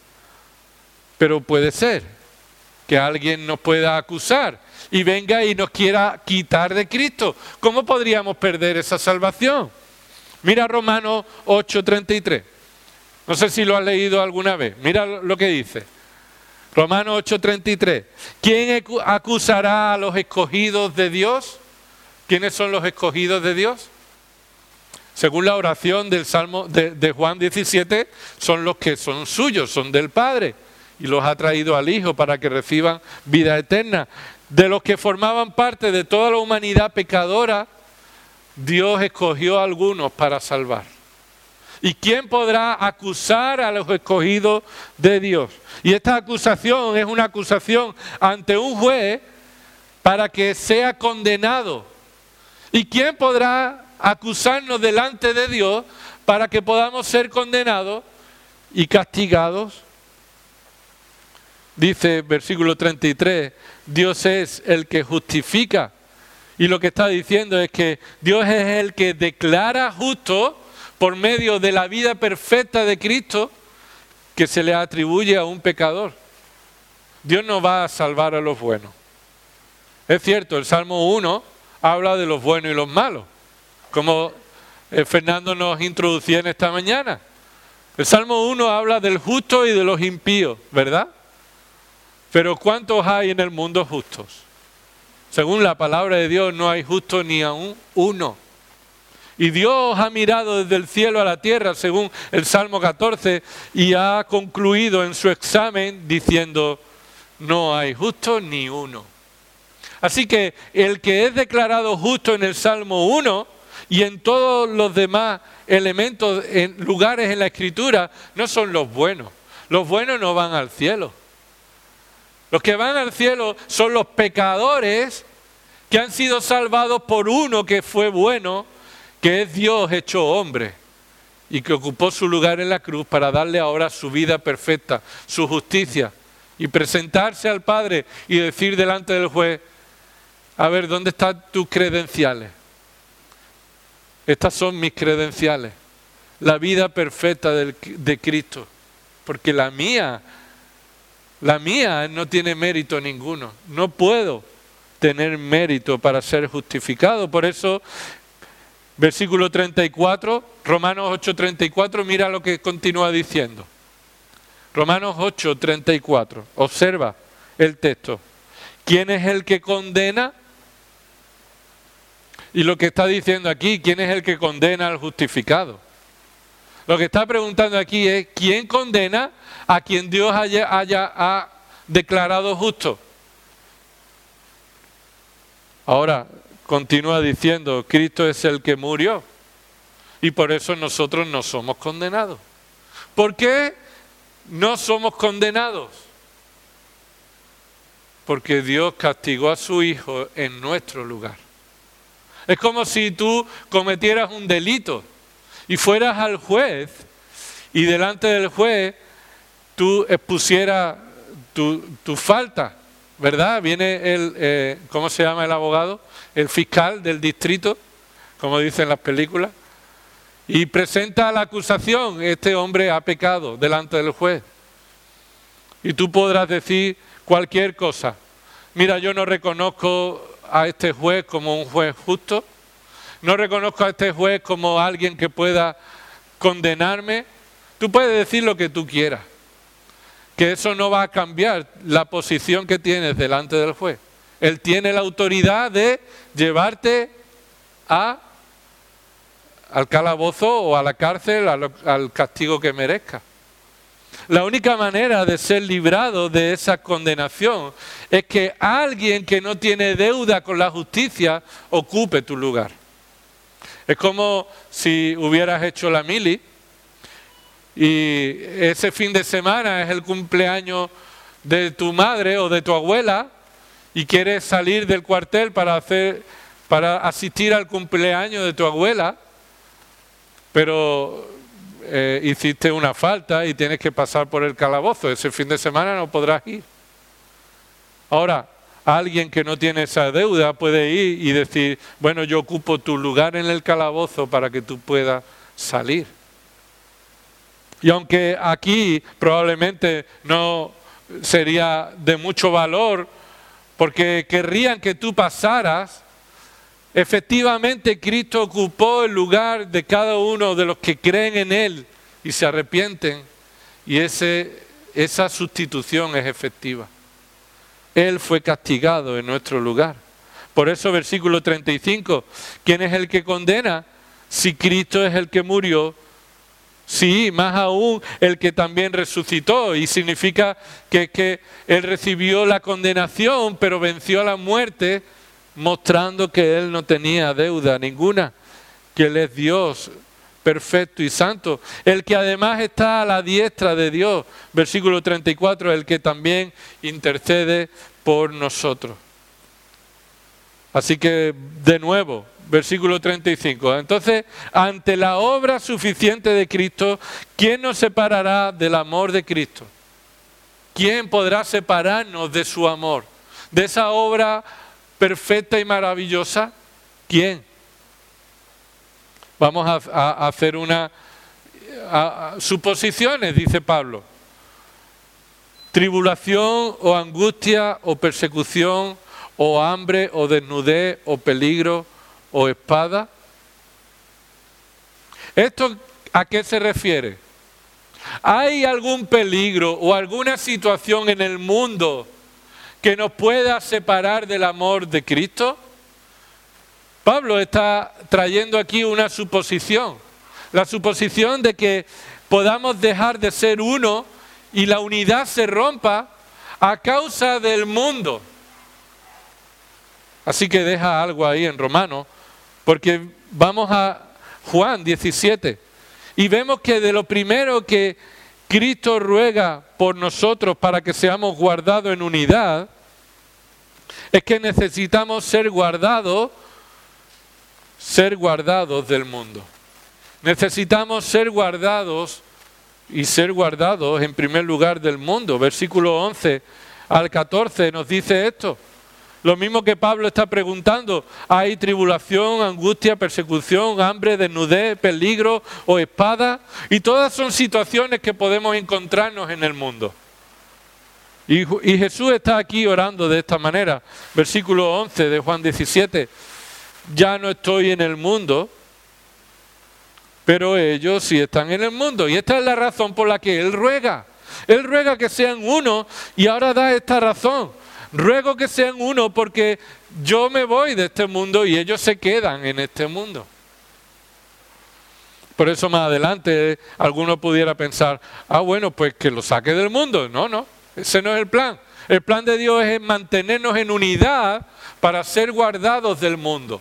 Pero puede ser que alguien nos pueda acusar y venga y nos quiera quitar de Cristo. ¿Cómo podríamos perder esa salvación? Mira Romanos 8:33. No sé si lo has leído alguna vez. Mira lo que dice. Romanos 8:33. ¿Quién acusará a los escogidos de Dios? ¿Quiénes son los escogidos de Dios? Según la oración del Salmo de Juan 17, son los que son suyos, son del Padre, y los ha traído al Hijo para que reciban vida eterna. De los que formaban parte de toda la humanidad pecadora, Dios escogió a algunos para salvar. ¿Y quién podrá acusar a los escogidos de Dios? Y esta acusación es una acusación ante un juez para que sea condenado. ¿Y quién podrá acusarnos delante de Dios para que podamos ser condenados y castigados? Dice versículo 33, Dios es el que justifica. Y lo que está diciendo es que Dios es el que declara justo por medio de la vida perfecta de Cristo que se le atribuye a un pecador. Dios no va a salvar a los buenos. Es cierto, el Salmo 1 habla de los buenos y los malos, como Fernando nos introducía en esta mañana. El Salmo 1 habla del justo y de los impíos, ¿verdad? Pero ¿cuántos hay en el mundo justos? Según la palabra de Dios no hay justo ni aún uno. Y Dios ha mirado desde el cielo a la tierra, según el Salmo 14, y ha concluido en su examen diciendo, no hay justo ni uno. Así que el que es declarado justo en el Salmo 1 y en todos los demás elementos, en lugares en la Escritura, no son los buenos. Los buenos no van al cielo. Los que van al cielo son los pecadores que han sido salvados por uno que fue bueno, que es Dios hecho hombre y que ocupó su lugar en la cruz para darle ahora su vida perfecta, su justicia, y presentarse al Padre y decir delante del juez, a ver, ¿dónde están tus credenciales? Estas son mis credenciales, la vida perfecta de Cristo, porque la mía no tiene mérito ninguno, no puedo tener mérito para ser justificado. Por eso, versículo 34, Romanos 8:34, mira lo que continúa diciendo. Romanos 8:34, observa el texto. ¿Quién es el que condena? Y lo que está diciendo aquí, ¿quién es el que condena al justificado? Lo que está preguntando aquí es, ¿quién condena a quien Dios ha declarado justo? Ahora, continúa diciendo, Cristo es el que murió y por eso nosotros no somos condenados. ¿Por qué no somos condenados? Porque Dios castigó a su Hijo en nuestro lugar. Es como si tú cometieras un delito y fueras al juez y delante del juez tú expusieras tu falta, ¿verdad? Viene ¿cómo se llama el abogado? El fiscal del distrito, como dicen las películas, y presenta la acusación, este hombre ha pecado delante del juez. Y tú podrás decir cualquier cosa. Mira, yo no reconozco a este juez como un juez justo, no reconozco a este juez como alguien que pueda condenarme. Tú puedes decir lo que tú quieras, que eso no va a cambiar la posición que tienes delante del juez. Él tiene la autoridad de llevarte al calabozo o a la cárcel, al castigo que merezca. La única manera de ser librado de esa condenación es que alguien que no tiene deuda con la justicia ocupe tu lugar. Es como si hubieras hecho la mili y ese fin de semana es el cumpleaños de tu madre o de tu abuela y quieres salir del cuartel para asistir al cumpleaños de tu abuela, pero hiciste una falta y tienes que pasar por el calabozo. Ese fin de semana no podrás ir. Ahora, alguien que no tiene esa deuda puede ir y decir, bueno, yo ocupo tu lugar en el calabozo para que tú puedas salir. Y aunque aquí probablemente no sería de mucho valor, porque querrían que tú pasaras, efectivamente Cristo ocupó el lugar de cada uno de los que creen en Él y se arrepienten, y esa sustitución es efectiva. Él fue castigado en nuestro lugar. Por eso versículo 35, ¿quién es el que condena? Si Cristo es el que murió, sí, más aún el que también resucitó, y significa que Él recibió la condenación, pero venció a la muerte, mostrando que Él no tenía deuda ninguna, que Él es Dios perfecto y santo, el que además está a la diestra de Dios, versículo 34, el que también intercede por nosotros. Así que, de nuevo, versículo 35, entonces, ante la obra suficiente de Cristo, ¿quién nos separará del amor de Cristo? ¿Quién podrá separarnos de su amor? De esa obra perfecta y maravillosa, ¿quién? Vamos a hacer suposiciones, dice Pablo. Tribulación o angustia o persecución o hambre o desnudez o peligro o espada. ¿Esto a qué se refiere? ¿Hay algún peligro o alguna situación en el mundo que nos pueda separar del amor de Cristo? Pablo está trayendo aquí una suposición, la suposición de que podamos dejar de ser uno y la unidad se rompa a causa del mundo. Así que deja algo ahí en Romanos, porque vamos a Juan 17 y vemos que de lo primero que Cristo ruega por nosotros para que seamos guardados en unidad, es que necesitamos ser guardados del mundo. Necesitamos ser guardados en primer lugar del mundo. Versículo 11 al 14 nos dice esto. Lo mismo que Pablo está preguntando, ¿hay tribulación, angustia, persecución, hambre, desnudez, peligro o espada? Y todas son situaciones que podemos encontrarnos en el mundo. Y Jesús está aquí orando de esta manera. Versículo 11 de Juan 17. Ya no estoy en el mundo, pero ellos sí están en el mundo. Y esta es la razón por la que Él ruega. Él ruega que sean uno y ahora da esta razón. Ruego que sean uno porque yo me voy de este mundo y ellos se quedan en este mundo. Por eso más adelante alguno pudiera pensar, bueno, pues que lo saque del mundo. No, no, ese no es el plan. El plan de Dios es mantenernos en unidad para ser guardados del mundo.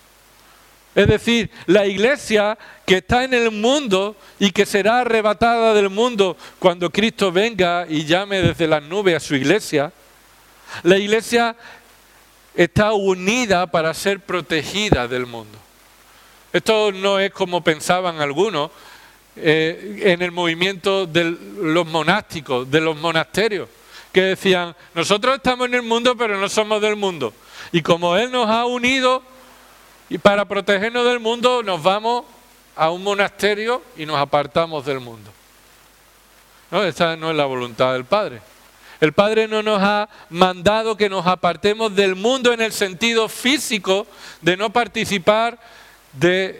Es decir, la iglesia que está en el mundo y que será arrebatada del mundo cuando Cristo venga y llame desde las nubes a su iglesia, la iglesia está unida para ser protegida del mundo. Esto no es como pensaban algunos en el movimiento de los monásticos, de los monasterios, que decían, nosotros estamos en el mundo pero no somos del mundo. Y como Él nos ha unido, y para protegernos del mundo nos vamos a un monasterio y nos apartamos del mundo. No, esa no es la voluntad del Padre. El Padre no nos ha mandado que nos apartemos del mundo en el sentido físico de no participar de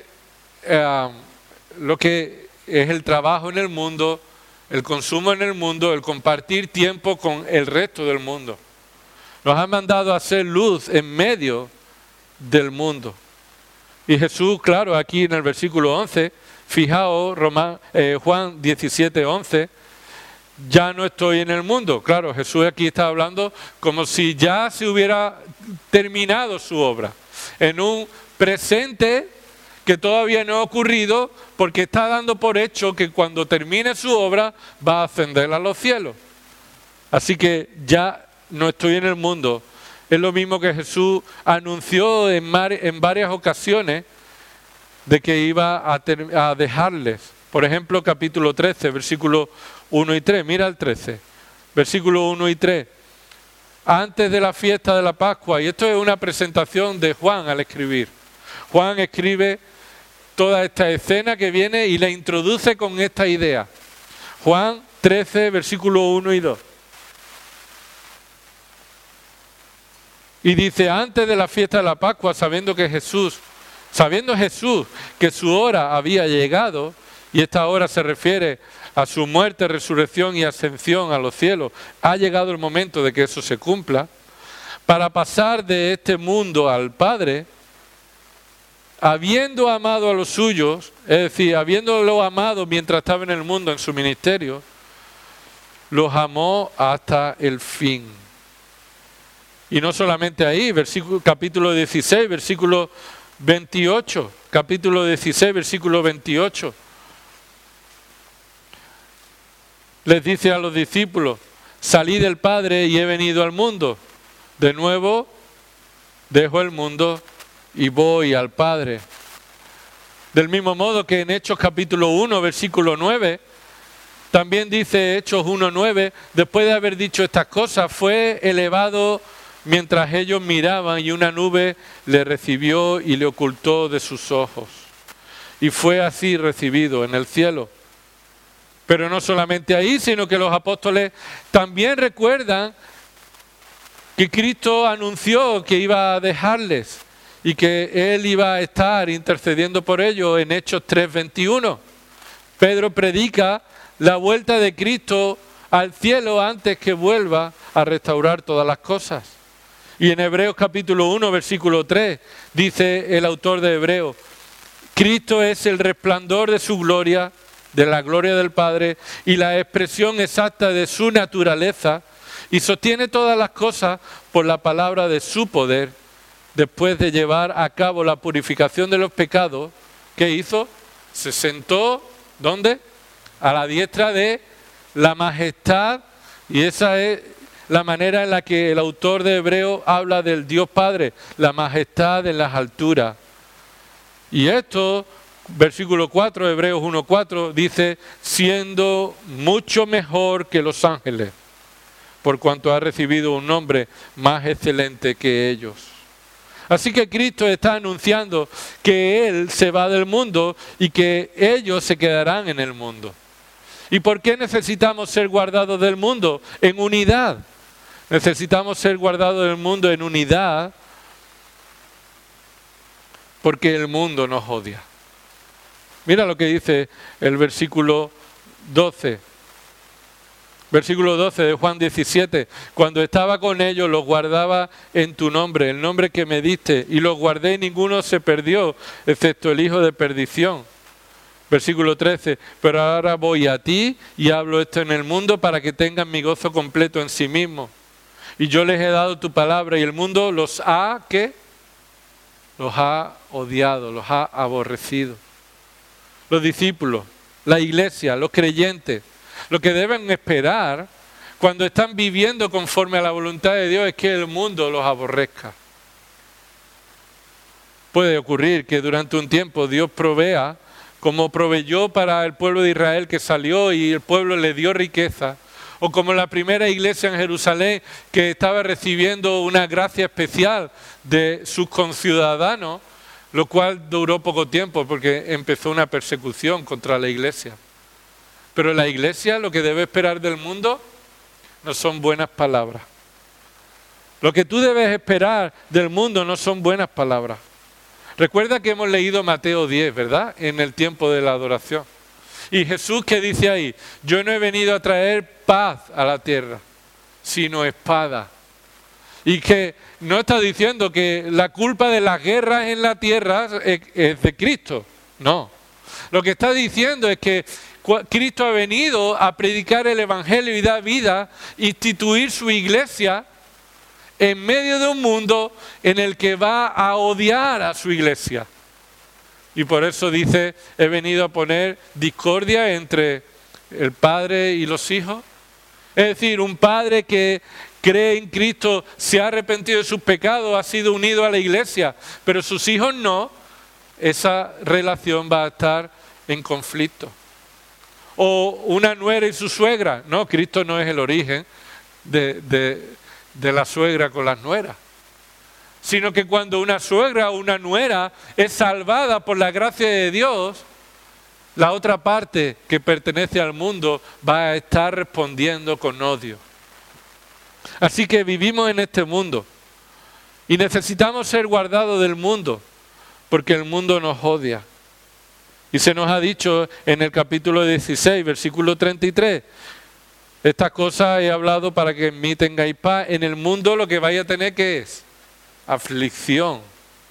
lo que es el trabajo en el mundo, el consumo en el mundo, el compartir tiempo con el resto del mundo. Nos ha mandado a hacer luz en medio del mundo. Y Jesús, claro, aquí en el versículo 11, fijaos, Juan 17:11, ya no estoy en el mundo. Claro, Jesús aquí está hablando como si ya se hubiera terminado su obra, en un presente que todavía no ha ocurrido, porque está dando por hecho que cuando termine su obra va a ascender a los cielos. Así que ya no estoy en el mundo. Es lo mismo que Jesús anunció en varias ocasiones de que iba a dejarles. Por ejemplo, capítulo 13, versículos 1 y 3. Mira el 13, versículos 1 y 3. Antes de la fiesta de la Pascua, y esto es una presentación de Juan al escribir. Juan escribe toda esta escena que viene y la introduce con esta idea. Juan 13, versículos 1 y 2. Y dice, antes de la fiesta de la Pascua, sabiendo Jesús que su hora había llegado, y esta hora se refiere a su muerte, resurrección y ascensión a los cielos, ha llegado el momento de que eso se cumpla, para pasar de este mundo al Padre, habiendo amado a los suyos, es decir, habiéndolo amado mientras estaba en el mundo, en su ministerio, los amó hasta el fin. Y no solamente ahí, capítulo 16, versículo 28, capítulo 16, versículo 28. Les dice a los discípulos, salí del Padre y he venido al mundo. De nuevo, dejo el mundo y voy al Padre. Del mismo modo que en Hechos capítulo 1, versículo 9, también dice Hechos 1:9, después de haber dicho estas cosas, fue elevado mientras ellos miraban y una nube le recibió y le ocultó de sus ojos. Y fue así recibido en el cielo. Pero no solamente ahí, sino que los apóstoles también recuerdan que Cristo anunció que iba a dejarles y que Él iba a estar intercediendo por ellos en Hechos 3:21. Pedro predica la vuelta de Cristo al cielo antes que vuelva a restaurar todas las cosas. Y en Hebreos capítulo 1, versículo 3, dice el autor de Hebreos, Cristo es el resplandor de su gloria, de la gloria del Padre, y la expresión exacta de su naturaleza, y sostiene todas las cosas por la palabra de su poder. Después de llevar a cabo la purificación de los pecados, ¿qué hizo? Se sentó, ¿dónde? A la diestra de la majestad, y esa es la manera en la que el autor de Hebreos habla del Dios Padre, la majestad en las alturas. Y esto, versículo 4, Hebreos 1:4, dice, siendo mucho mejor que los ángeles, por cuanto ha recibido un nombre más excelente que ellos. Así que Cristo está anunciando que Él se va del mundo y que ellos se quedarán en el mundo. ¿Y por qué necesitamos ser guardados del mundo? En unidad. Necesitamos ser guardados del mundo en unidad porque el mundo nos odia. Mira lo que dice el versículo 12. Versículo 12 de Juan 17. Cuando estaba con ellos los guardaba en tu nombre, el nombre que me diste, y los guardé y ninguno se perdió, excepto el hijo de perdición, Versículo 13, pero ahora voy a ti y hablo esto en el mundo para que tengan mi gozo completo en sí mismo. Y yo les he dado tu palabra y el mundo los ha, ¿qué? Los ha odiado, los ha aborrecido. Los discípulos, la iglesia, los creyentes, lo que deben esperar cuando están viviendo conforme a la voluntad de Dios es que el mundo los aborrezca. Puede ocurrir que durante un tiempo Dios provea, como proveyó para el pueblo de Israel que salió y el pueblo le dio riqueza, o como la primera iglesia en Jerusalén que estaba recibiendo una gracia especial de sus conciudadanos, lo cual duró poco tiempo porque empezó una persecución contra la iglesia. Pero la iglesia lo que debe esperar del mundo no son buenas palabras. Lo que tú debes esperar del mundo no son buenas palabras. Recuerda que hemos leído Mateo 10, ¿verdad? En el tiempo de la adoración. Y Jesús, ¿qué dice ahí? Yo no he venido a traer paz a la tierra, sino espada. Y que no está diciendo que la culpa de las guerras en la tierra es de Cristo. No. Lo que está diciendo es que Cristo ha venido a predicar el Evangelio y dar vida, instituir su iglesia en medio de un mundo en el que va a odiar a su iglesia. Y por eso dice, he venido a poner discordia entre el padre y los hijos. Es decir, un padre que cree en Cristo, se ha arrepentido de sus pecados, ha sido unido a la iglesia, pero sus hijos no, esa relación va a estar en conflicto. O una nuera y su suegra. No, Cristo no es el origen de la suegra con las nueras. Sino que cuando una suegra o una nuera es salvada por la gracia de Dios, la otra parte que pertenece al mundo va a estar respondiendo con odio. Así que vivimos en este mundo y necesitamos ser guardados del mundo porque el mundo nos odia. Y se nos ha dicho en el capítulo 16, versículo 33, estas cosas he hablado para que en mí tengáis paz. En el mundo lo que vais a tener, ¿qué es? Aflicción.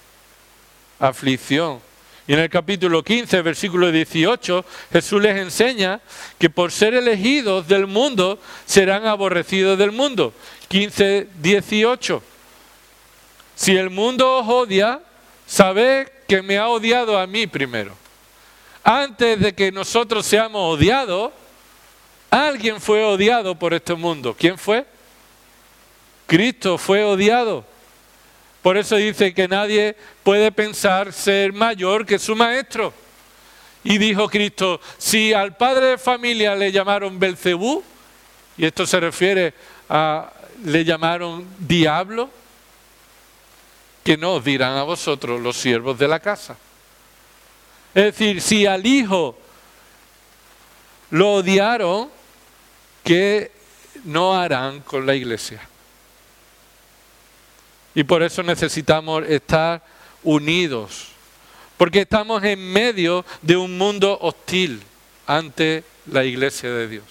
Aflicción. Y en el capítulo 15, versículo 18, Jesús les enseña que por ser elegidos del mundo serán aborrecidos del mundo. 15, 18. Si el mundo os odia, sabed que me ha odiado a mí primero. Antes de que nosotros seamos odiados, alguien fue odiado por este mundo. ¿Quién fue? Cristo fue odiado. Por eso dice que nadie puede pensar ser mayor que su maestro. Y dijo Cristo, si al padre de familia le llamaron Belcebú, y esto se refiere a, le llamaron diablo, que no os dirán a vosotros los siervos de la casa. Es decir, si al Hijo lo odiaron, ¿qué no harán con la iglesia? Y por eso necesitamos estar unidos, porque estamos en medio de un mundo hostil ante la iglesia de Dios.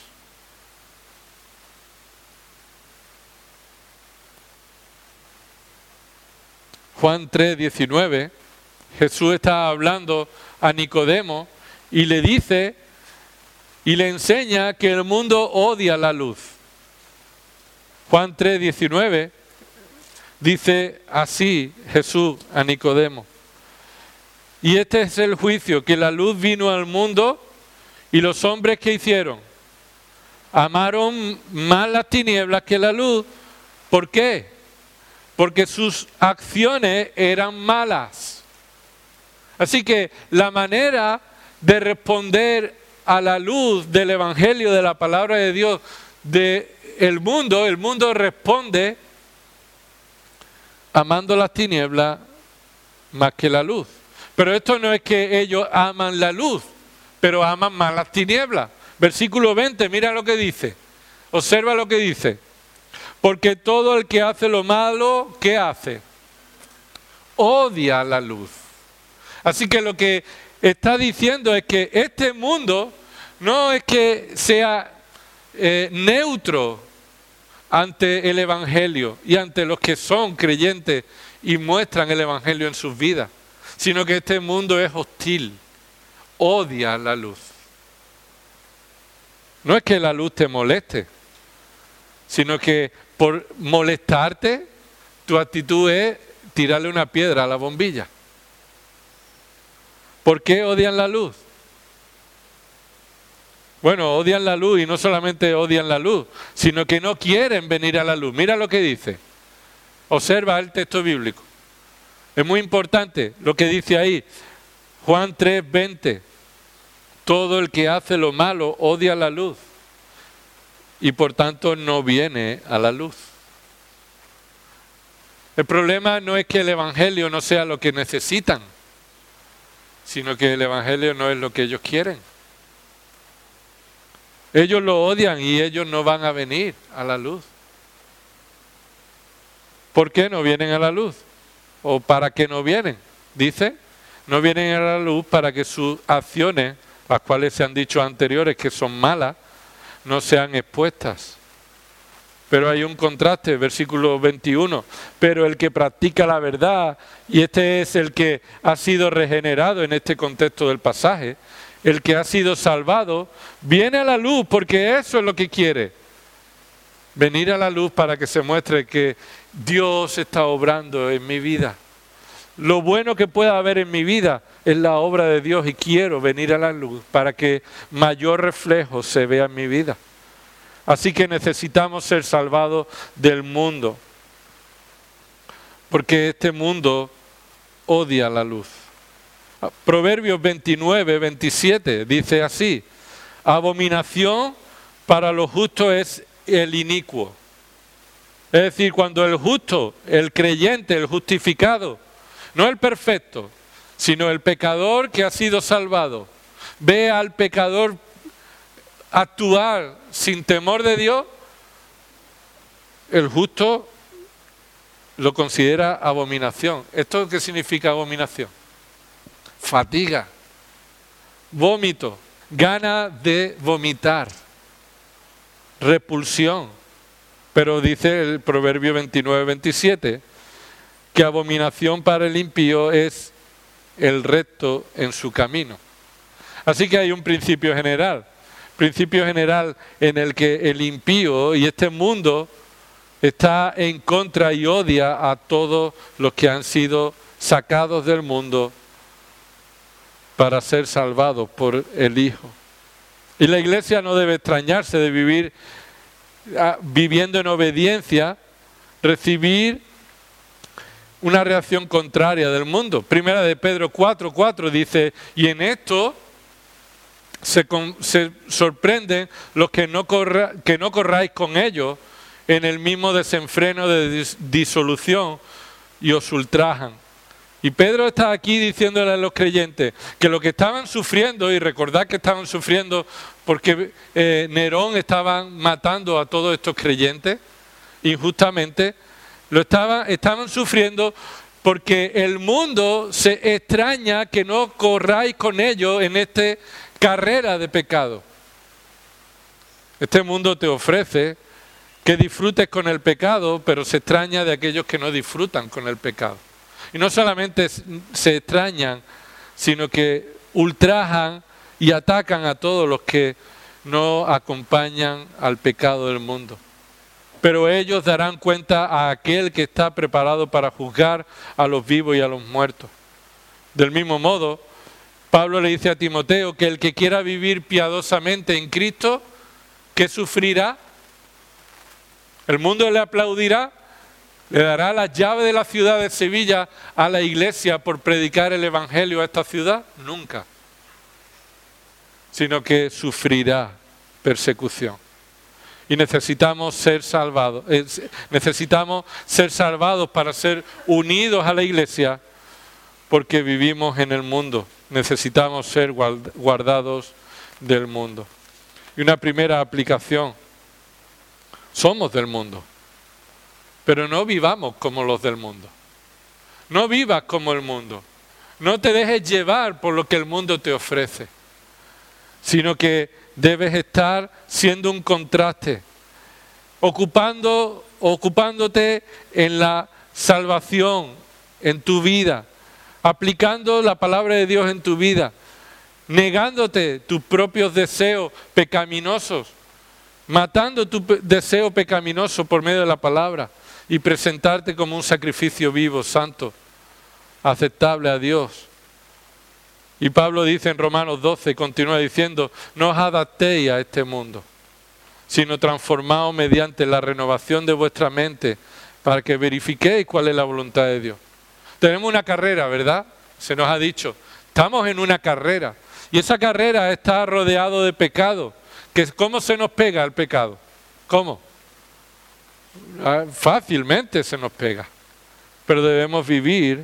Juan 3:19, Jesús está hablando a Nicodemo y le dice y le enseña que el mundo odia la luz. Juan 3:19 dice así Jesús a Nicodemo: y este es el juicio, que la luz vino al mundo y los hombres ¿qué hicieron? Amaron más las tinieblas que la luz. ¿Por qué? Porque sus acciones eran malas. Así que la manera de responder a la luz del Evangelio, de la palabra de Dios, el mundo responde amando las tinieblas más que la luz. Pero esto no es que ellos aman la luz, pero aman más las tinieblas. Versículo 20, mira lo que dice. Observa lo que dice. Porque todo el que hace lo malo, ¿qué hace? Odia la luz. Así que lo que está diciendo es que este mundo no es que sea neutro ante el Evangelio y ante los que son creyentes y muestran el Evangelio en sus vidas, sino que este mundo es hostil, odia la luz. No es que la luz te moleste, sino que por molestarte, tu actitud es tirarle una piedra a la bombilla. ¿Por qué odian la luz? Bueno, odian la luz y no solamente odian la luz, sino que no quieren venir a la luz. Mira lo que dice. Observa el texto bíblico. Es muy importante lo que dice ahí. Juan 3:20. Todo el que hace lo malo odia la luz y por tanto no viene a la luz. El problema no es que el evangelio no sea lo que necesitan, sino que el evangelio no es lo que ellos quieren. Ellos lo odian y ellos no van a venir a la luz. ¿Por qué no vienen a la luz? ¿O para qué no vienen? Dice, no vienen a la luz para que sus acciones, las cuales se han dicho anteriores que son malas, no sean expuestas. Pero hay un contraste, versículo 21. Pero el que practica la verdad, y este es el que ha sido regenerado en este contexto del pasaje, el que ha sido salvado, viene a la luz porque eso es lo que quiere. Venir a la luz para que se muestre que Dios está obrando en mi vida. Lo bueno que pueda haber en mi vida es la obra de Dios y quiero venir a la luz para que mayor reflejo se vea en mi vida. Así que necesitamos ser salvados del mundo, porque este mundo odia la luz. Proverbios 29:27 dice así, abominación para los justos es el inicuo. Es decir, cuando el justo, el creyente, el justificado, no el perfecto, sino el pecador que ha sido salvado, ve al pecador actuar sin temor de Dios, el justo lo considera abominación. ¿Esto qué significa abominación? Fatiga, vómito, gana de vomitar, repulsión. Pero dice el Proverbio 29:27 que abominación para el impío es el recto en su camino. Así que hay un principio general en el que el impío y este mundo está en contra y odia a todos los que han sido sacados del mundo para ser salvados por el Hijo. Y la Iglesia no debe extrañarse de vivir viviendo en obediencia, recibir una reacción contraria del mundo. Primera de Pedro 4:4 dice, y en esto se sorprenden los que no corráis con ellos en el mismo desenfreno de disolución y os ultrajan. Y Pedro está aquí diciéndole a los creyentes que lo que estaban sufriendo, y recordad que estaban sufriendo porque Nerón estaban matando a todos estos creyentes injustamente, estaban sufriendo porque el mundo se extraña que no corráis con ellos en esta carrera de pecado. Este mundo te ofrece que disfrutes con el pecado, pero se extraña de aquellos que no disfrutan con el pecado. Y no solamente se extrañan, sino que ultrajan y atacan a todos los que no acompañan al pecado del mundo. Pero ellos darán cuenta a aquel que está preparado para juzgar a los vivos y a los muertos. Del mismo modo, Pablo le dice a Timoteo que el que quiera vivir piadosamente en Cristo, ¿qué sufrirá? ¿El mundo le aplaudirá? ¿Le dará la llave de la ciudad de Sevilla a la iglesia por predicar el evangelio a esta ciudad? Nunca. Sino que sufrirá persecución. Y necesitamos ser salvados. Necesitamos ser salvados para ser unidos a la iglesia porque vivimos en el mundo. Necesitamos ser guardados del mundo. Y una primera aplicación. Somos del mundo. Pero no vivamos como los del mundo. No vivas como el mundo. No te dejes llevar por lo que el mundo te ofrece. Sino que debes estar siendo un contraste. Ocupándote en la salvación, en tu vida. Aplicando la palabra de Dios en tu vida. negándote tus propios deseos pecaminosos, matando tu deseo pecaminoso por medio de la palabra y presentarte como un sacrificio vivo, santo, aceptable a Dios. Y Pablo dice en Romanos 12, continúa diciendo, no os adaptéis a este mundo, sino transformaos mediante la renovación de vuestra mente para que verifiquéis cuál es la voluntad de Dios. Tenemos una carrera, ¿verdad? Se nos ha dicho, estamos en una carrera y esa carrera está rodeado de pecado. ¿Cómo se nos pega el pecado? ¿Cómo? Fácilmente se nos pega, pero debemos vivir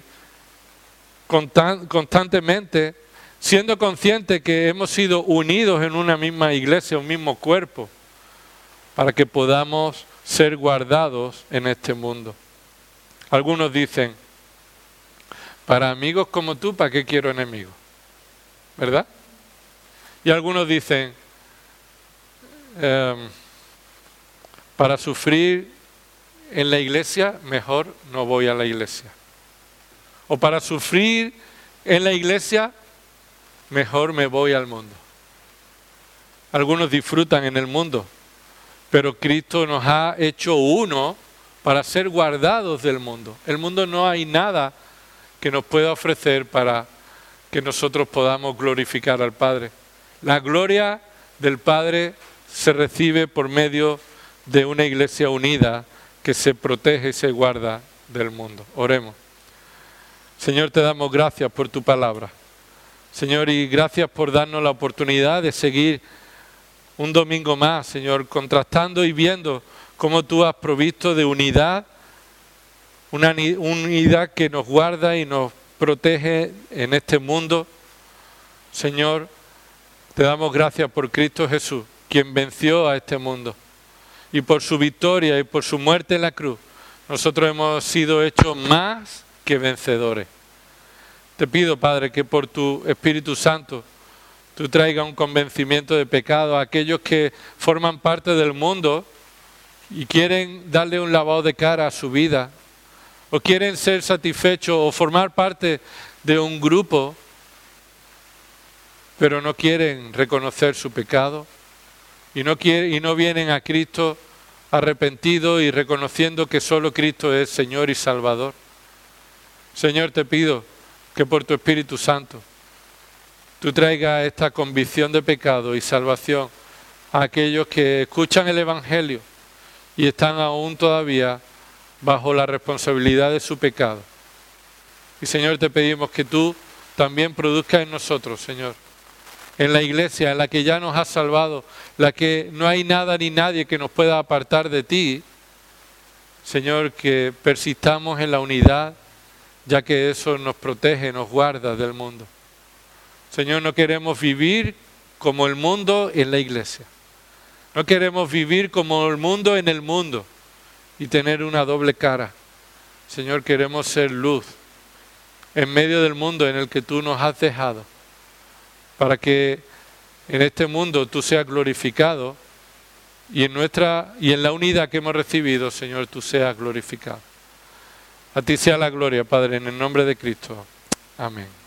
constantemente siendo conscientes que hemos sido unidos en una misma iglesia, un mismo cuerpo, para que podamos ser guardados en este mundo. Algunos dicen, para amigos como tú, ¿para qué quiero enemigos? ¿Verdad? Y algunos dicen, para sufrir en la iglesia, mejor no voy a la iglesia. O para sufrir en la iglesia, mejor me voy al mundo. Algunos disfrutan en el mundo, pero Cristo nos ha hecho uno para ser guardados del mundo. El mundo no hay nada que nos pueda ofrecer para que nosotros podamos glorificar al Padre. La gloria del Padre se recibe por medio de una iglesia unida que se protege y se guarda del mundo. Oremos. Señor, te damos gracias por tu palabra. Señor, y gracias por darnos la oportunidad de seguir un domingo más, Señor, contrastando y viendo cómo tú has provisto de unidad, una unidad que nos guarda y nos protege en este mundo. Señor, te damos gracias por Cristo Jesús, quien venció a este mundo. Y por su victoria y por su muerte en la cruz, nosotros hemos sido hechos más que vencedores. Te pido, Padre, que por tu Espíritu Santo tú traigas un convencimiento de pecado a aquellos que forman parte del mundo y quieren darle un lavado de cara a su vida, o quieren ser satisfechos o formar parte de un grupo, pero no quieren reconocer su pecado y no vienen a Cristo arrepentidos y reconociendo que solo Cristo es Señor y Salvador. Señor, te pido que por tu Espíritu Santo tú traigas esta convicción de pecado y salvación a aquellos que escuchan el Evangelio y están aún todavía bajo la responsabilidad de su pecado. Y Señor, te pedimos que tú también produzcas en nosotros, Señor, en la iglesia en la que ya nos has salvado, la que no hay nada ni nadie que nos pueda apartar de ti, Señor, que persistamos en la unidad, ya que eso nos protege, nos guarda del mundo. Señor, no queremos vivir como el mundo en la iglesia. No queremos vivir como el mundo en el mundo y tener una doble cara. Señor, queremos ser luz en medio del mundo en el que tú nos has dejado, para que en este mundo tú seas glorificado y en la unidad que hemos recibido, Señor, tú seas glorificado. A ti sea la gloria, Padre, en el nombre de Cristo. Amén.